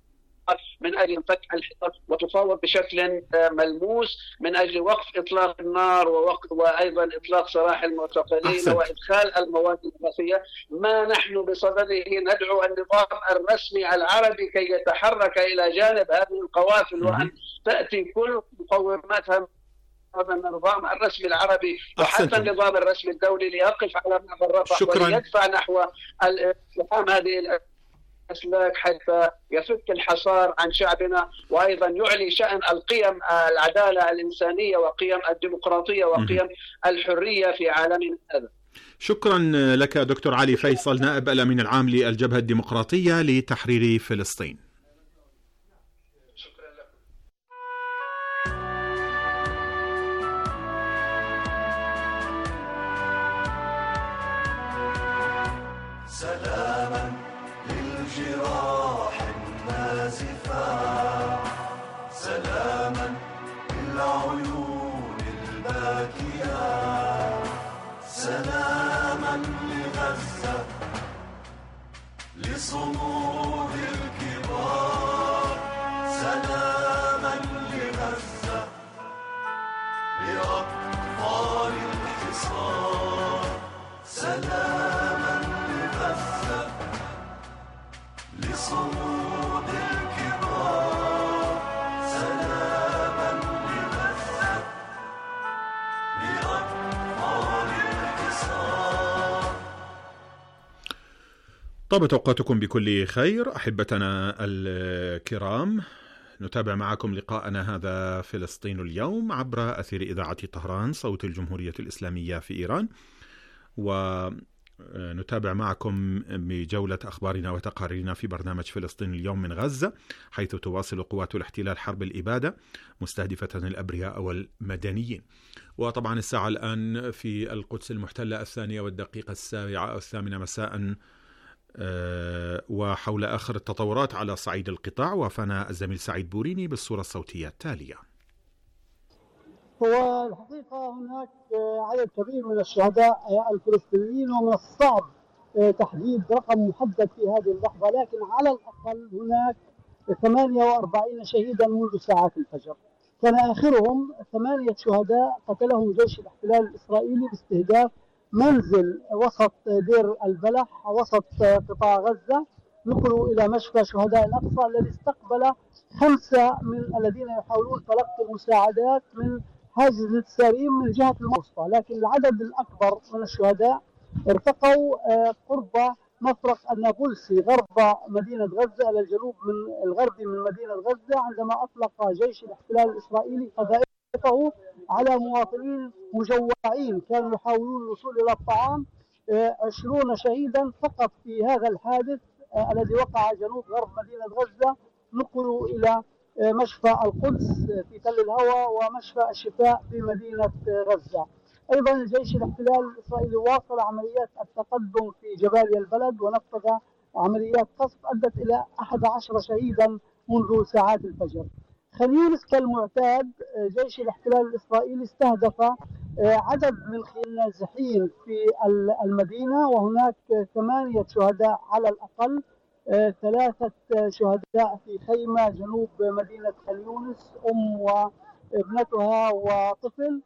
من أجل فك الحصار وتفاوض بشكل ملموس من أجل وقف إطلاق النار وأيضا إطلاق سراح المعتقلين وإدخال المواد الغازية. ما نحن بصدده ندعو النظام الرسمي العربي كي يتحرك إلى جانب هذه القوافل وأن تأتي كل مقوماتها هذا النظام الرسمي العربي وحتى النظام الرسمي الدولي ليقف على معبر رفح ويدفع نحو الالتحام هذه الأسلاك حتى يفك الحصار عن شعبنا وأيضا يعلي شأن القيم العدالة الإنسانية وقيم الديمقراطية وقيم الحرية في عالمنا هذا. شكرا لك دكتور علي فيصل نائب الأمين العام للجبهة الديمقراطية لتحرير فلسطين. سلاما للجراح النازفة، سلاما للعيون الباكية، سلاما لغزة لصمود الكبار، سلاما لغزة لأطفال الحصار، سلاما لغزة لصمود الكبار، سلاما لغزة لأطفال الحصار. طابت أوقاتكم بكل خير أحبتنا الكرام، نتابع معكم لقاءنا هذا فلسطين اليوم عبر أثير إذاعة طهران صوت الجمهورية الإسلامية في إيران، ونتابع معكم بجولة أخبارنا وتقاريرنا في برنامج فلسطين اليوم من غزة، حيث تواصل قوات الاحتلال حرب الإبادة مستهدفة الأبرياء والمدنيين. وطبعا الساعة الآن في القدس المحتلة 2:07 مساء، وحول آخر التطورات على صعيد القطاع وافانا الزميل سعيد بوريني بالصورة الصوتية التالية. هو الحقيقة هناك عدد كبير من الشهداء الفلسطينيين ومن الصعب تحديد رقم محدد في هذه اللحظة، لكن على الأقل هناك 48 شهيدا منذ ساعات الفجر. كان آخرهم 8 شهداء قتلهم جيش الاحتلال الإسرائيلي باستهداف منزل وسط دير البلح وسط قطاع غزة. نقلوا إلى مشفى شهداء الأقصى الذي استقبل 5 من الذين يحاولون تلقي المساعدات من حاجز السارين من جهة الوسطى، لكن العدد الأكبر من الشهداء ارتقوا قرب مفرق النابلسي غرب مدينة غزة إلى الجنوب من الغربي من مدينة غزة، عندما أطلق جيش الاحتلال الإسرائيلي قذائفه على مواطنين مجوعين كانوا يحاولون الوصول إلى الطعام. 20 شهيدا فقط في هذا الحادث الذي وقع جنوب غرب مدينة غزة نقلوا إلى مشفى القدس في تل الهوى ومشفى الشفاء في مدينة غزة. أيضا الجيش الاحتلال الإسرائيلي واصل عمليات التقدم في جباليا البلد ونفذ عمليات قصف أدت إلى 11 شهيدا منذ ساعات الفجر. خان يونس كالمعتاد جيش الاحتلال الإسرائيلي استهدف عدد من النازحين في المدينة، وهناك 8 شهداء على الأقل، 3 شهداء في خيمة جنوب مدينة خان يونس، أم وابنتها وطفل،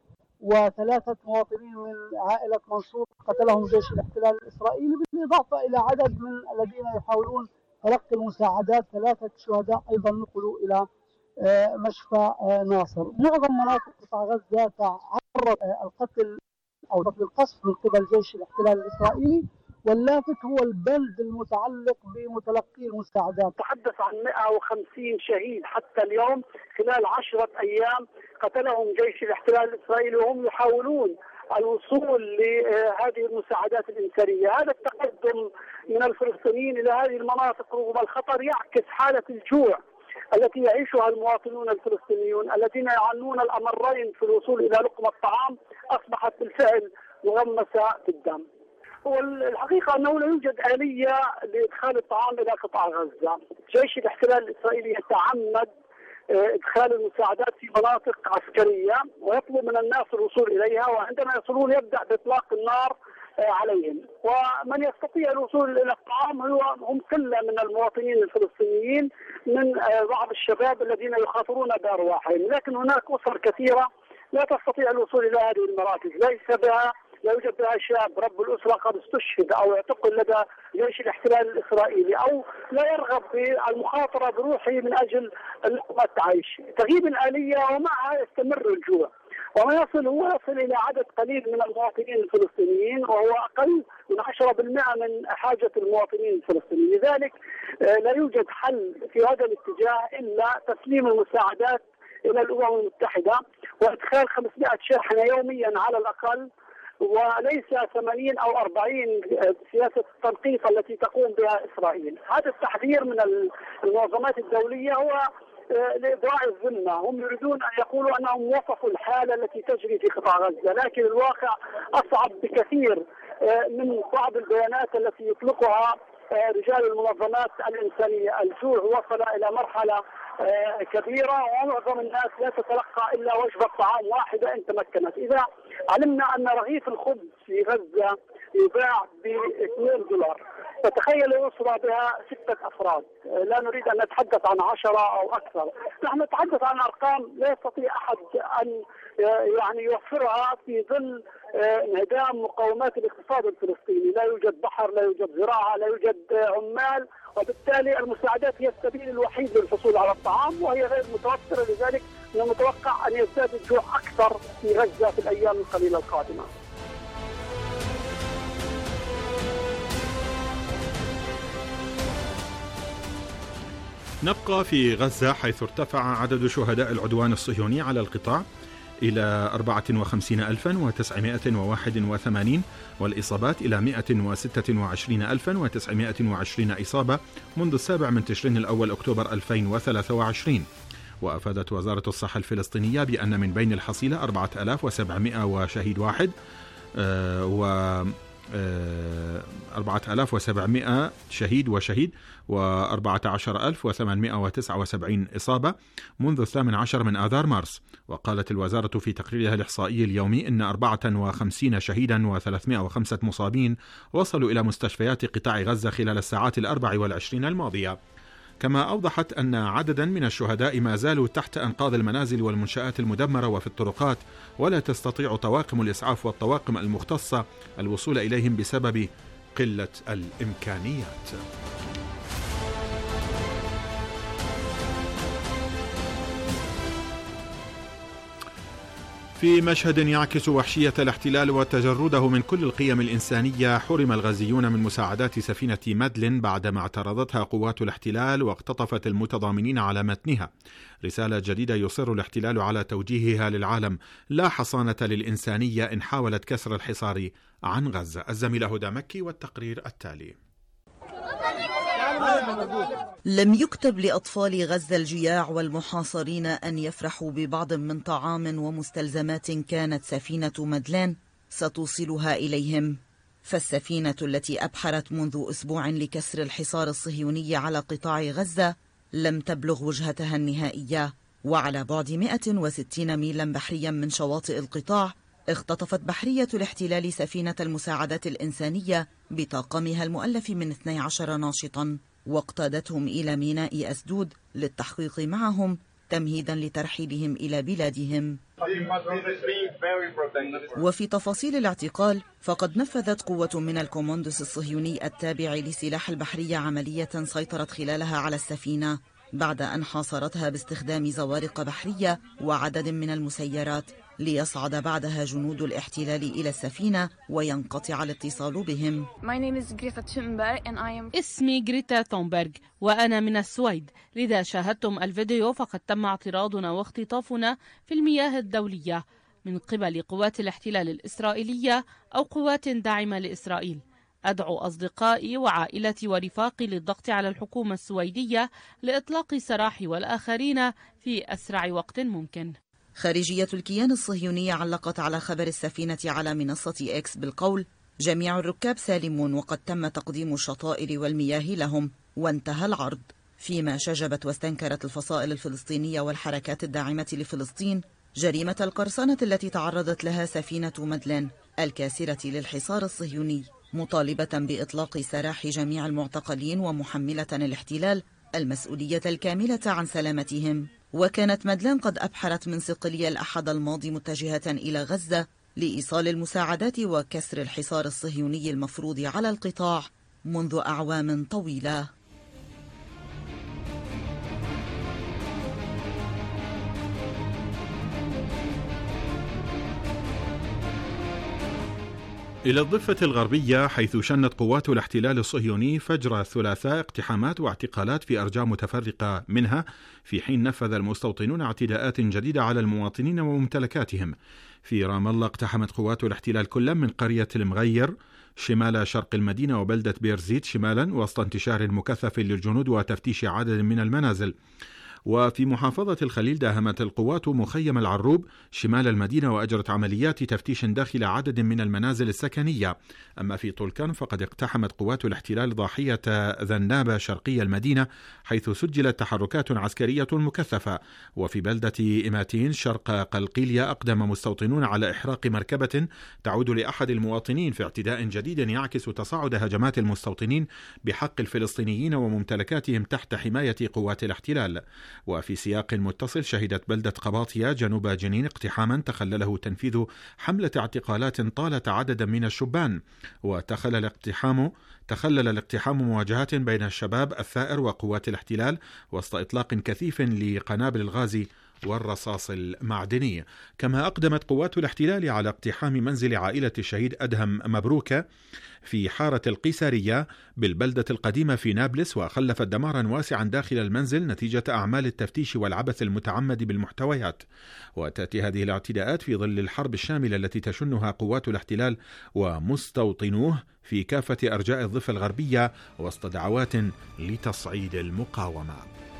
و3 مواطنين من عائلة منصور قتلهم جيش الاحتلال الإسرائيلي، بالإضافة إلى عدد من الذين يحاولون تلقي المساعدات. 3 شهداء أيضا نقلوا إلى مشفى ناصر. معظم مناطق قطاع غزة تعرض القتل أو القصف من قبل جيش الاحتلال الإسرائيلي، واللافت هو البلد المتعلق بمتلقي المساعدات. تحدث عن 150 شهيد حتى اليوم خلال 10 أيام قتلهم جيش الاحتلال الإسرائيلي وهم يحاولون الوصول لهذه المساعدات الإنسانية. هذا التقدم من الفلسطينيين إلى هذه المناطق رغم الخطر يعكس حالة الجوع التي يعيشها المواطنون الفلسطينيون الذين يعانون الأمرين في الوصول إلى لقمة الطعام أصبحت بالفعل مغمسة في الدم. والحقيقة أنه لا يوجد آلية لإدخال الطعام إلى قطاع غزة. جيش الاحتلال الإسرائيلي يتعمد إدخال المساعدات في مناطق عسكرية ويطلب من الناس الوصول إليها، وعندما يصلون يبدأ بإطلاق النار عليهم، ومن يستطيع الوصول إلى الطعام هم قلة من المواطنين الفلسطينيين من بعض الشباب الذين يخاطرون بأرواحهم، لكن هناك أسر كثيرة لا تستطيع الوصول إلى هذه المراكز، لا يوجد بها شاب رب الأسرة قد استشهد أو اعتقل لدى جيش الاحتلال الإسرائيلي، أو لا يرغب بالمخاطرة بروحه من أجل لقمة عيش. تغيب الآلية ومعها يستمر الجوع، وما يصل إلى عدد قليل من المواطنين الفلسطينيين، وهو أقل من 10% من حاجة المواطنين الفلسطينيين. لذلك لا يوجد حل في هذا الاتجاه إلا تسليم المساعدات إلى الأمم المتحدة وإدخال 500 شاحنة يوميا على الأقل، وليس 80 أو 40 سياسة التنقيط التي تقوم بها إسرائيل. هذا التحذير من المنظمات الدولية هو لإضاء الذمة. هم يريدون أن يقولوا أنهم وصفوا الحالة التي تجري في قطاع غزة، لكن الواقع أصعب بكثير من بعض البيانات التي يطلقها رجال المنظمات الإنسانية. الجوع وصل إلى مرحلة كبيرة، ومعظم الناس لا تتلقى إلا وجبة طعام واحدة إن تمكنت. إذا علمنا أن رغيف الخبز في غزة يباع ب$2، فتخيل أسرة بها 6 أفراد، لا نريد أن نتحدث عن 10 أو أكثر، نحن نتحدث عن أرقام لا يستطيع أحد أن يوفرها في ظل انهدام مقومات الاقتصاد الفلسطيني. لا يوجد بحر، لا يوجد زراعة، لا يوجد عمال، وبالتالي المساعدات هي السبيل الوحيد للحصول على الطعام، وهي غير متوفرة. لذلك من المتوقع أن يزداد الجوع أكثر في غزة في الأيام القليلة القادمة. نبقى في غزة، حيث ارتفع عدد شهداء العدوان الصهيوني على القطاع إلى 54,981 والإصابات إلى 126,920 إصابة منذ 7 تشرين الأول أكتوبر 2023. وأفادت وزارة الصحة الفلسطينية بأن من بين الحصيلة 4,700 وشهيد واحد و 4,700 شهيد و14,879 إصابة منذ 18 من آذار مارس. وقالت الوزارة في تقريرها الإحصائي اليومي أن 54 شهيدا و305 مصابين وصلوا إلى مستشفيات قطاع غزة خلال الساعات 24 الماضية. كما أوضحت أن عددا من الشهداء ما زالوا تحت أنقاض المنازل والمنشآت المدمرة وفي الطرقات، ولا تستطيع طواقم الإسعاف والطواقم المختصة الوصول إليهم بسبب قلة الإمكانيات. في مشهد يعكس وحشية الاحتلال وتجرده من كل القيم الإنسانية، حرم الغزيون من مساعدات سفينة مادلين بعدما اعترضتها قوات الاحتلال واقتطفت المتضامنين على متنها. رسالة جديدة يصر الاحتلال على توجيهها للعالم: لا حصانة للإنسانية إن حاولت كسر الحصار عن غزة. الزميلة هدى مكي والتقرير التالي. لم يكتب لأطفال غزة الجياع والمحاصرين أن يفرحوا ببعض من طعام ومستلزمات كانت سفينة مادلين ستوصلها إليهم. فالسفينة التي أبحرت منذ أسبوع لكسر الحصار الصهيوني على قطاع غزة لم تبلغ وجهتها النهائية، وعلى بعد 160 ميلا بحريا من شواطئ القطاع اختطفت بحرية الاحتلال سفينة المساعدات الإنسانية بطاقمها المؤلف من 12 ناشطا، واقتادتهم إلى ميناء أسدود للتحقيق معهم تمهيدا لترحيلهم إلى بلادهم. وفي تفاصيل الاعتقال، فقد نفذت قوة من الكوماندوس الصهيوني التابع لسلاح البحرية عملية سيطرت خلالها على السفينة بعد أن حاصرتها باستخدام زوارق بحرية وعدد من المسيرات، ليصعد بعدها جنود الاحتلال إلى السفينة وينقطع الاتصال بهم. اسمي غريتا ثونبرغ وأنا من السويد، لذا شاهدتم الفيديو فقد تم اعتراضنا واختطافنا في المياه الدولية من قبل قوات الاحتلال الإسرائيلية أو قوات داعمة لإسرائيل. أدعو أصدقائي وعائلتي ورفاقي للضغط على الحكومة السويدية لإطلاق سراحي والآخرين في أسرع وقت ممكن. خارجية الكيان الصهيوني علقت على خبر السفينة على منصة إكس بالقول: جميع الركاب سالمون وقد تم تقديم الشطائر والمياه لهم، وانتهى العرض. فيما شجبت واستنكرت الفصائل الفلسطينية والحركات الداعمة لفلسطين جريمة القرصنة التي تعرضت لها سفينة مادلين الكاسرة للحصار الصهيوني، مطالبة بإطلاق سراح جميع المعتقلين ومحملة الاحتلال المسؤولية الكاملة عن سلامتهم. وكانت مدلان قد أبحرت من صقلية الأحد الماضي متجهة إلى غزة لإيصال المساعدات وكسر الحصار الصهيوني المفروض على القطاع منذ أعوام طويلة. إلى الضفة الغربية، حيث شنت قوات الاحتلال الصهيوني فجر الثلاثاء اقتحامات واعتقالات في أرجاء متفرقة منها، في حين نفذ المستوطنون اعتداءات جديدة على المواطنين وممتلكاتهم. في رام الله اقتحمت قوات الاحتلال كلا من قرية المغير شمال شرق المدينة وبلدة بيرزيت شمالا، وسط انتشار مكثف للجنود وتفتيش عدد من المنازل. وفي محافظة الخليل داهمت القوات مخيم العروب شمال المدينة وأجرت عمليات تفتيش داخل عدد من المنازل السكنية. أما في طولكان فقد اقتحمت قوات الاحتلال ضاحية ذنابة شرقي المدينة، حيث سجلت تحركات عسكرية مكثفة. وفي بلدة إماتين شرق قلقيلية أقدم مستوطنون على إحراق مركبة تعود لأحد المواطنين في اعتداء جديد يعكس تصاعد هجمات المستوطنين بحق الفلسطينيين وممتلكاتهم تحت حماية قوات الاحتلال. وفي سياق متصل، شهدت بلدة قباطية جنوب جنين اقتحاما تخلله تنفيذ حملة اعتقالات طالت عددا من الشبان. وتخلل الاقتحام مواجهات بين الشباب الثائر وقوات الاحتلال وسط إطلاق كثيف لقنابل الغاز والرصاص المعدني. كما أقدمت قوات الاحتلال على اقتحام منزل عائلة الشهيد أدهم مبروكة في حارة القيسارية بالبلدة القديمة في نابلس، وخلفت دمارا واسعا داخل المنزل نتيجة أعمال التفتيش والعبث المتعمد بالمحتويات. وتأتي هذه الاعتداءات في ظل الحرب الشاملة التي تشنها قوات الاحتلال ومستوطنوه في كافة أرجاء الضفة الغربية وسط دعوات لتصعيد المقاومة.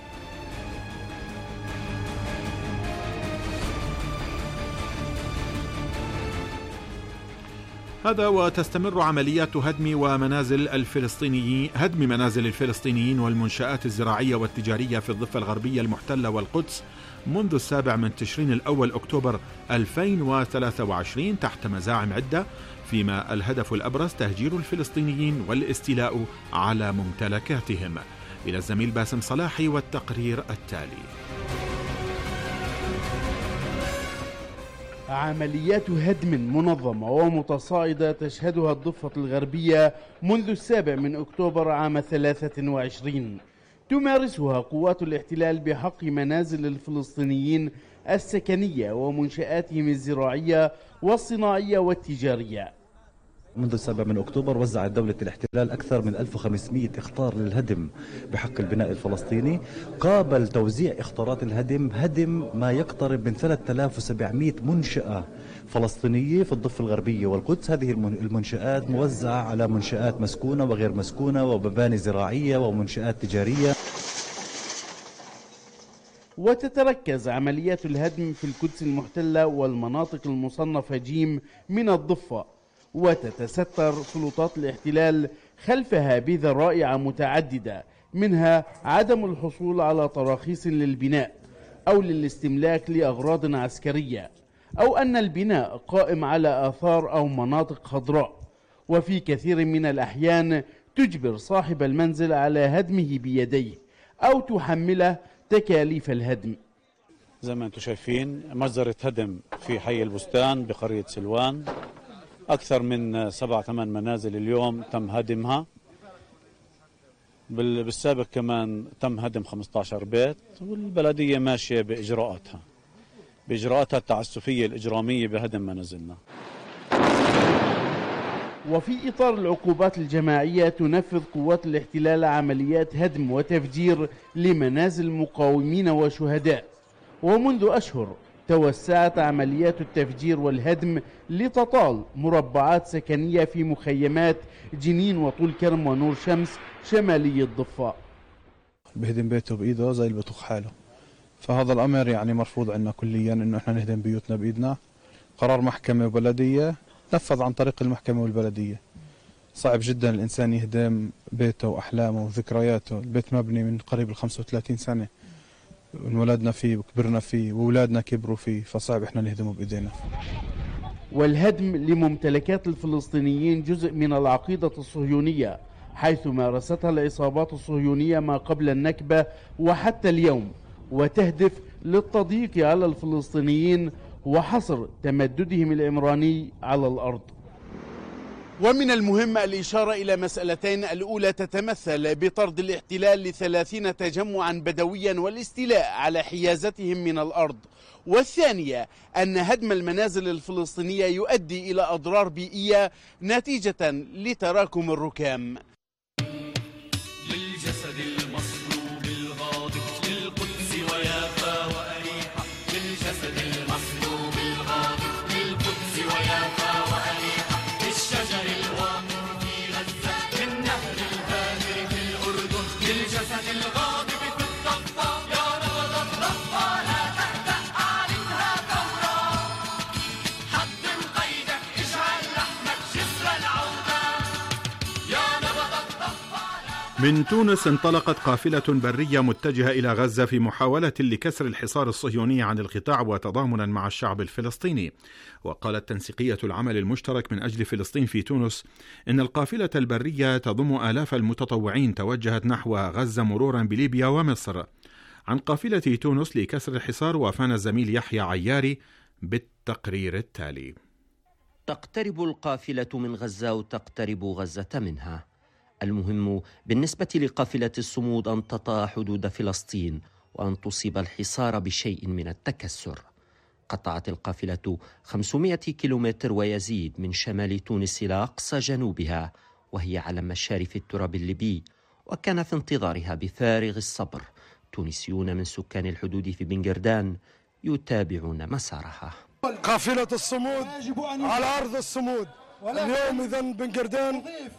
هذا وتستمر عمليات هدم منازل الفلسطينيين والمنشآت الزراعية والتجارية في الضفة الغربية المحتلة والقدس منذ 7 تشرين الأول أكتوبر 2023 تحت مزاعم عدة، فيما الهدف الأبرز تهجير الفلسطينيين والاستيلاء على ممتلكاتهم. إلى الزميل باسم صلاحي والتقرير التالي. عمليات هدم منظمة ومتصاعدة تشهدها الضفة الغربية منذ 7 أكتوبر عام 23 تمارسها قوات الاحتلال بحق منازل الفلسطينيين السكنية ومنشآتهم الزراعية والصناعية والتجارية. منذ 7 أكتوبر وزعت دولة الاحتلال أكثر من 1500 إخطار للهدم بحق البناء الفلسطيني. قابل توزيع إخطارات الهدم هدم ما يقترب من 3700 منشأة فلسطينية في الضفة الغربية والقدس. هذه المنشآت موزعة على منشآت مسكونة وغير مسكونة ومباني زراعية ومنشآت تجارية. وتتركز عمليات الهدم في القدس المحتلة والمناطق المصنفة جيم من الضفة، وتتستر سلطات الاحتلال خلفها بذرائع متعددة، منها عدم الحصول على تراخيص للبناء أو للاستملاك لأغراض عسكرية، أو أن البناء قائم على آثار أو مناطق خضراء، وفي كثير من الأحيان تجبر صاحب المنزل على هدمه بيديه أو تحمله تكاليف الهدم. زي ما انتم شايفين مجزرة هدم في حي البستان بقرية سلوان، أكثر من 7-8 منازل اليوم تم هدمها. بالسابق كمان تم هدم 15 بيت، والبلدية ماشية بإجراءاتها التعسفية الإجرامية بهدم منازلنا. وفي إطار العقوبات الجماعية تنفذ قوات الاحتلال عمليات هدم وتفجير لمنازل مقاومين وشهداء، ومنذ أشهر توسعت عمليات التفجير والهدم لتطال مربعات سكنية في مخيمات جنين وطول كرم ونور شمس شمالي الضفة. بهدم بيته بإيده زي اللي بطخ حاله، فهذا الأمر يعني مرفوض عنا كليا إنه إحنا نهدم بيوتنا بإيدنا. قرار محكمة وبلدية نفذ عن طريق المحكمة والبلدية. صعب جدا الإنسان يهدم بيته وأحلامه وذكرياته. البيت مبني من قريب 35 سنة، انولدنا فيه وكبرنا فيه وأولادنا كبروا فيه، فصعب إحنا نهدمه بإيدينا. والهدم لممتلكات الفلسطينيين جزء من العقيدة الصهيونية حيث مارستها العصابات الصهيونية ما قبل النكبة وحتى اليوم، وتهدف للتضييق على الفلسطينيين وحصر تمددهم العمراني على الأرض. ومن المهم الإشارة إلى مسألتين: الأولى تتمثل بطرد الاحتلال ل30 تجمعا بدويا والاستيلاء على حيازتهم من الأرض، والثانية أن هدم المنازل الفلسطينية يؤدي إلى أضرار بيئية نتيجة لتراكم الركام. للجسد المصلوب الغاضب للقدس ويافا وأريحة، للجسد المصلوب الغاضب للقدس ويافا وأريحة، للشجر الواقع في غزة من نهر الهادر في الأردن، للجسد الغاضب في الضفة يا نبض الضفة لا تهدأ أعلنها ثورة، حطم قيدك اجعل لحمك جسر العودة يا نبض الضفة. من تونس انطلقت قافلة برية متجهة إلى غزة في محاولة لكسر الحصار الصهيوني عن القطاع وتضامنا مع الشعب الفلسطيني. وقالت تنسيقية العمل المشترك من أجل فلسطين في تونس إن القافلة البرية تضم آلاف المتطوعين توجهت نحو غزة مرورا بليبيا ومصر. عن قافلة تونس لكسر الحصار وافانا الزميل يحيى عياري بالتقرير التالي. تقترب القافلة من غزة وتقترب غزة منها. المهم بالنسبة لقافلة الصمود أن تطأ حدود فلسطين وأن تصيب الحصار بشيء من التكسر. قطعت القافلة 500 كيلومتر ويزيد من شمال تونس إلى أقصى جنوبها، وهي على مشارف التراب الليبي، وكان في انتظارها بفارغ الصبر تونسيون من سكان الحدود في بنجردان يتابعون مسارها. قافلة الصمود على أرض الصمود اليوم. إذن بنجردان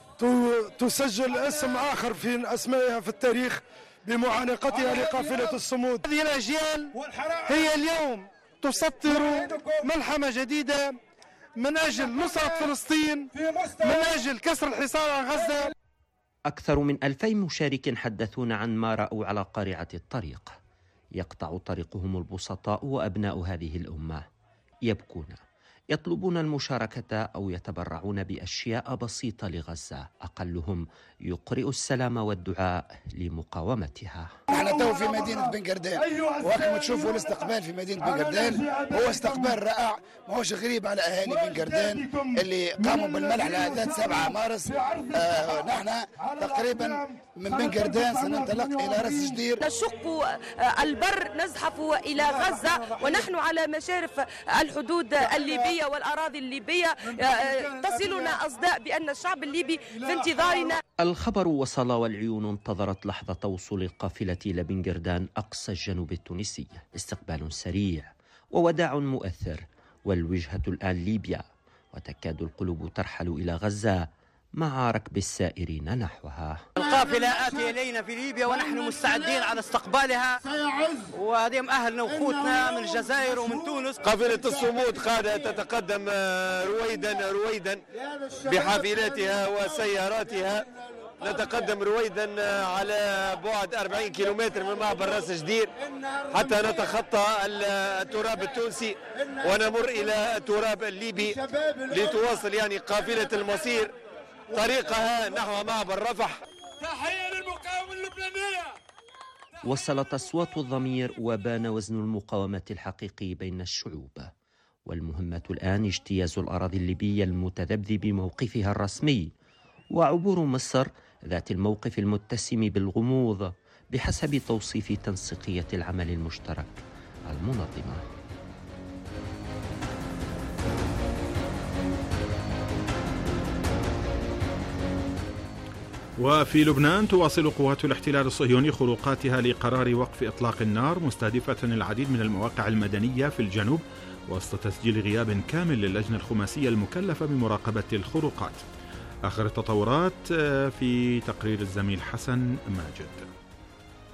تسجل اسم آخر في أسمائها في التاريخ بمعانقتها لقافلة الصمود. هذه الأجيال هي اليوم تسطر ملحمة جديدة من أجل نصرة فلسطين، من أجل كسر الحصار عن غزة. أكثر من 2000 مشارك حدثونا عن ما رأوا على قارعة الطريق. يقطع طريقهم البسطاء وأبناء هذه الأمة، يبكون، يطلبون المشاركة أو يتبرعون بأشياء بسيطة لغزة، أقلهم يقرئ السلام والدعاء لمقاومتها. نحن تو في مدينة بنجردان، وكما تشوفوا الاستقبال في مدينة بنجردان هو استقبال رائع، ما هوش غريب على أهالي بنجردان اللي قاموا بالملح لذات 7 مارس. نحن تقريبا من بنجردان سننطلق إلى راس جدير، نشق البر نزحف إلى غزة، ونحن على مشارف الحدود الليبية والأراضي الليبية. تصلنا أصداء بأن الشعب الليبي في انتظارنا. الخبر وصل والعيون انتظرت لحظة وصول القافلة إلى بنجردان أقصى الجنوب التونسي. استقبال سريع ووداع مؤثر، والوجهة الآن ليبيا، وتكاد القلوب ترحل إلى غزة مع ركب السائرين نحوها. القافلة آتية إلينا في ليبيا ونحن مستعدين على استقبالها، وهذهم أهلنا وأخوتنا من الجزائر ومن تونس. قافلة الصمود قاعدة تتقدم رويدا بحافلاتها وسياراتها. نتقدم رويدا على بعد 40 كيلومتر من معبر راس جدير حتى نتخطى التراب التونسي ونمر إلى التراب الليبي لتواصل يعني قافلة المصير طريقها نحو معبر رفح. تحية للمقاومة اللبنانية. وصلت أصوات الضمير وبان وزن المقاومة الحقيقي بين الشعوب. والمهمة الآن اجتياز الأراضي الليبية المتذبذب موقفها الرسمي، وعبور مصر ذات الموقف المتسم بالغموض بحسب توصيف تنسيقية العمل المشترك المنظمة. وفي لبنان تواصل قوات الاحتلال الصهيوني خروقاتها لقرار وقف إطلاق النار، مستهدفة العديد من المواقع المدنية في الجنوب وسط تسجيل غياب كامل للجنة الخماسية المكلفة بمراقبة الخروقات. آخر التطورات في تقرير الزميل حسن ماجد.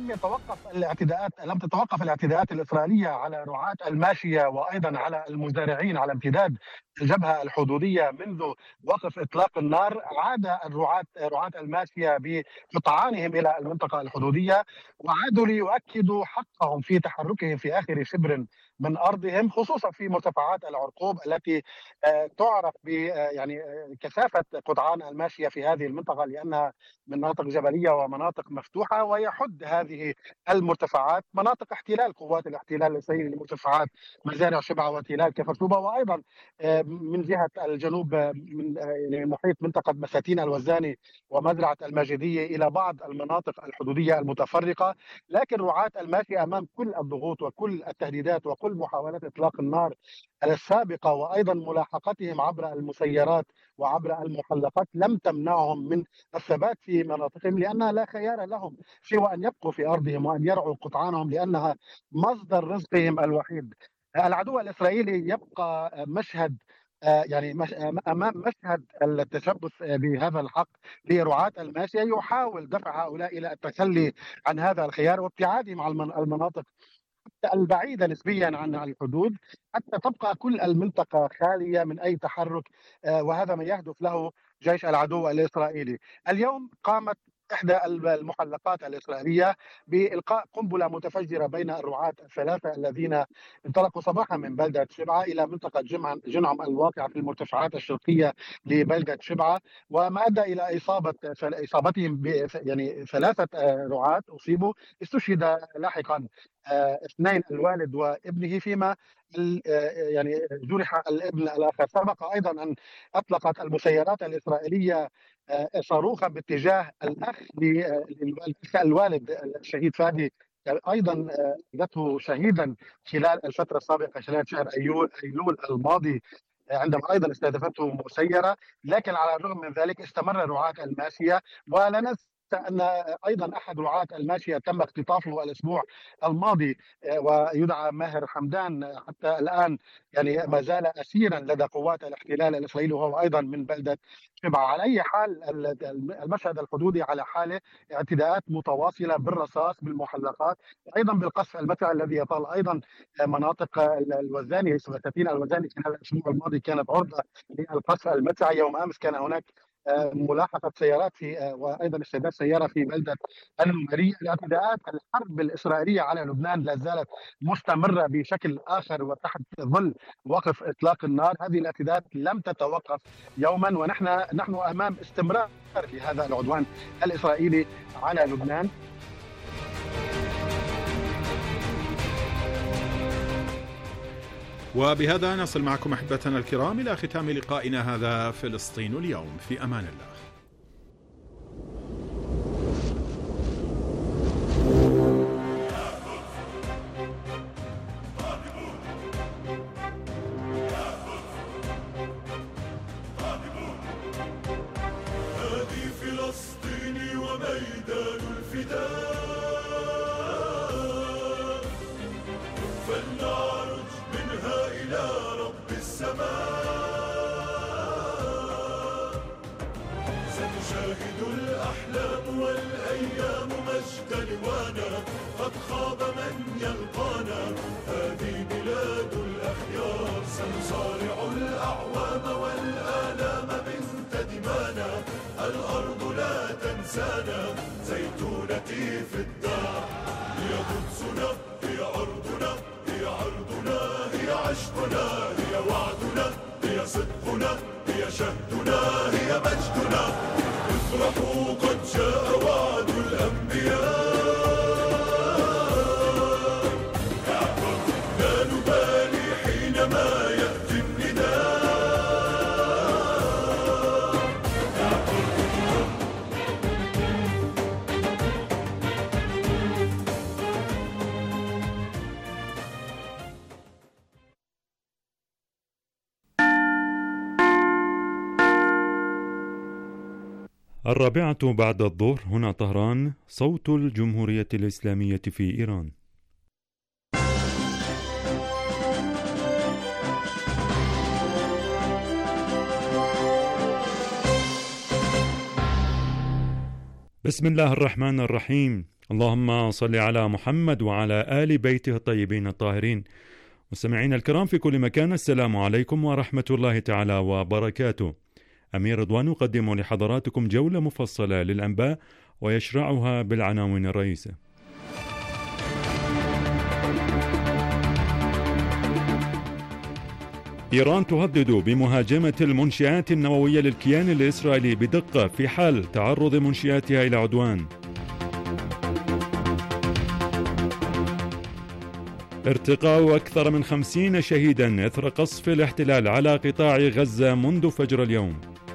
لم تتوقف الاعتداءات الإسرائيلية على رعاة الماشية وأيضا على المزارعين على امتداد الجبهة الحدودية منذ وقف إطلاق النار. عاد رعاة الماشية بقطعانهم إلى المنطقة الحدودية وعادوا ليؤكدوا حقهم في تحركهم في آخر شبر من أرضهم، خصوصا في مرتفعات العرقوب التي تعرف ب يعني كثافة قطعان الماشية في هذه المنطقة لأنها من مناطق جبلية ومناطق مفتوحة، ويحد هذه المرتفعات مناطق احتلال قوات الاحتلال الإسرائيلي لمرتفعات مزارع شبعة وتلال كفرتوبة، وأيضا من جهة الجنوب من يعني محيط منطقة مساتين الوزاني ومزرعة الماجدية إلى بعض المناطق الحدودية المتفرقة. لكن رعاة الماشية أمام كل الضغوط وكل التهديدات وكل محاولات إطلاق النار السابقة وأيضا ملاحقتهم عبر المسيرات وعبر المحلقات لم تمنعهم من الثبات في مناطقهم، لأنها لا خيار لهم سوى أن يبقوا في أرضهم وأن يرعوا قطعانهم لأنها مصدر رزقهم الوحيد. العدو الإسرائيلي يبقى مشهد يعني أمام مشهد التشبث بهذا الحق لرعاة الماشية، يحاول دفع هؤلاء إلى التخلي عن هذا الخيار وابتعادهم عن المناطق البعيدة نسبيا عن الحدود حتى تبقى كل المنطقة خالية من أي تحرك، وهذا ما يهدف له جيش العدو الإسرائيلي. اليوم قامت إحدى المحلقات الإسرائيلية بإلقاء قنبلة متفجرة بين الرعاة الثلاثة الذين انطلقوا صباحا من بلدة شبعة إلى منطقة جنعم الواقعة في المرتفعات الشرقية لبلدة شبعة، وما أدى إلى إصابتهم يعني 3 رعاة أصيبوا. استشهد لاحقا 2 الوالد وابنه، فيما يعني جرح الابن الآخر. سبق أيضا أن أطلقت المسيرات الإسرائيلية صاروخا باتجاه الوالد الشهيد فادي، أيضا جته شهيدا خلال الفترة السابقة خلال شهر أيلول الماضي عندما أيضا استهدفته مسيرة. لكن على الرغم من ذلك استمر رعاة الماشية، ولا ننسى أن أيضا أحد رعاة الماشية تم اختطافه الأسبوع الماضي ويدعى ماهر حمدان، حتى الآن يعني ما زال أسيرا لدى قوات الاحتلال الإسرائيلي وهو أيضا من بلدة شبعة. على أي حال المشهد الحدودي على حاله، اعتداءات متواصلة بالرصاص بالمحلقات، أيضا بالقصف المدفعي الذي يطال أيضا مناطق الوزاني. مساتين الوزاني خلال الأسبوع الماضي كانت عرضة للقصف المدفعي. يوم أمس كان هناك ملاحقة سيارات في وأيضا استهداف سيارة في بلدة النمري. الاعتداءات الحرب الإسرائيلية على لبنان لا زالت مستمرة بشكل آخر وتحت ظل وقف إطلاق النار. هذه الاعتداءات لم تتوقف يوما، ونحن أمام استمرار في هذا العدوان الإسرائيلي على لبنان. وبهذا نصل معكم أحبتنا الكرام إلى ختام لقائنا هذا فلسطين اليوم. في أمان الله. هذه فلسطين وميدان الفداء، فلنعرج منها إلى رب السماء. ستشاهد الأحلام والأيام مجد لوانا، قد خاب من يلقانا، هذه بلاد الأخيار. سنصارع الأعوام والآلام بنت دمانا، الأرض لا تنسانا، زيتونتي في الدار. هي قدسنا، هي أرضنا، هي عرضنا، هي عشقنا، هي وعدنا، هي صدقنا، هي شهدنا، هي مجدنا. افرحوا قد جاء وعد الأنبياء، لا نبالي حينما يأتي النداء. الرابعة بعد الظهر، هنا طهران، صوت الجمهورية الإسلامية في إيران. بسم الله الرحمن الرحيم. اللهم صل على محمد وعلى آل بيته الطيبين الطاهرين. مستمعينا الكرام في كل مكان، السلام عليكم ورحمة الله تعالى وبركاته. أمير رضوان يقدم لحضراتكم جولة مفصلة للأنباء ويشرعها بالعناوين الرئيسة. إيران تهدد بمهاجمة المنشآت النووية للكيان الإسرائيلي بدقة في حال تعرض منشآتها إلى عدوان. ارتقاء أكثر من 50 شهيدا إثر قصف الاحتلال على قطاع غزة منذ فجر اليوم.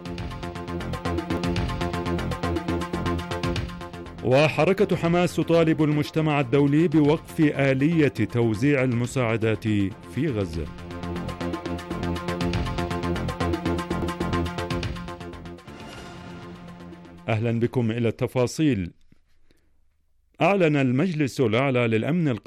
وحركة حماس تطالب المجتمع الدولي بوقف آلية توزيع المساعدات في غزة. أهلا بكم إلى التفاصيل. أعلن المجلس الأعلى للأمن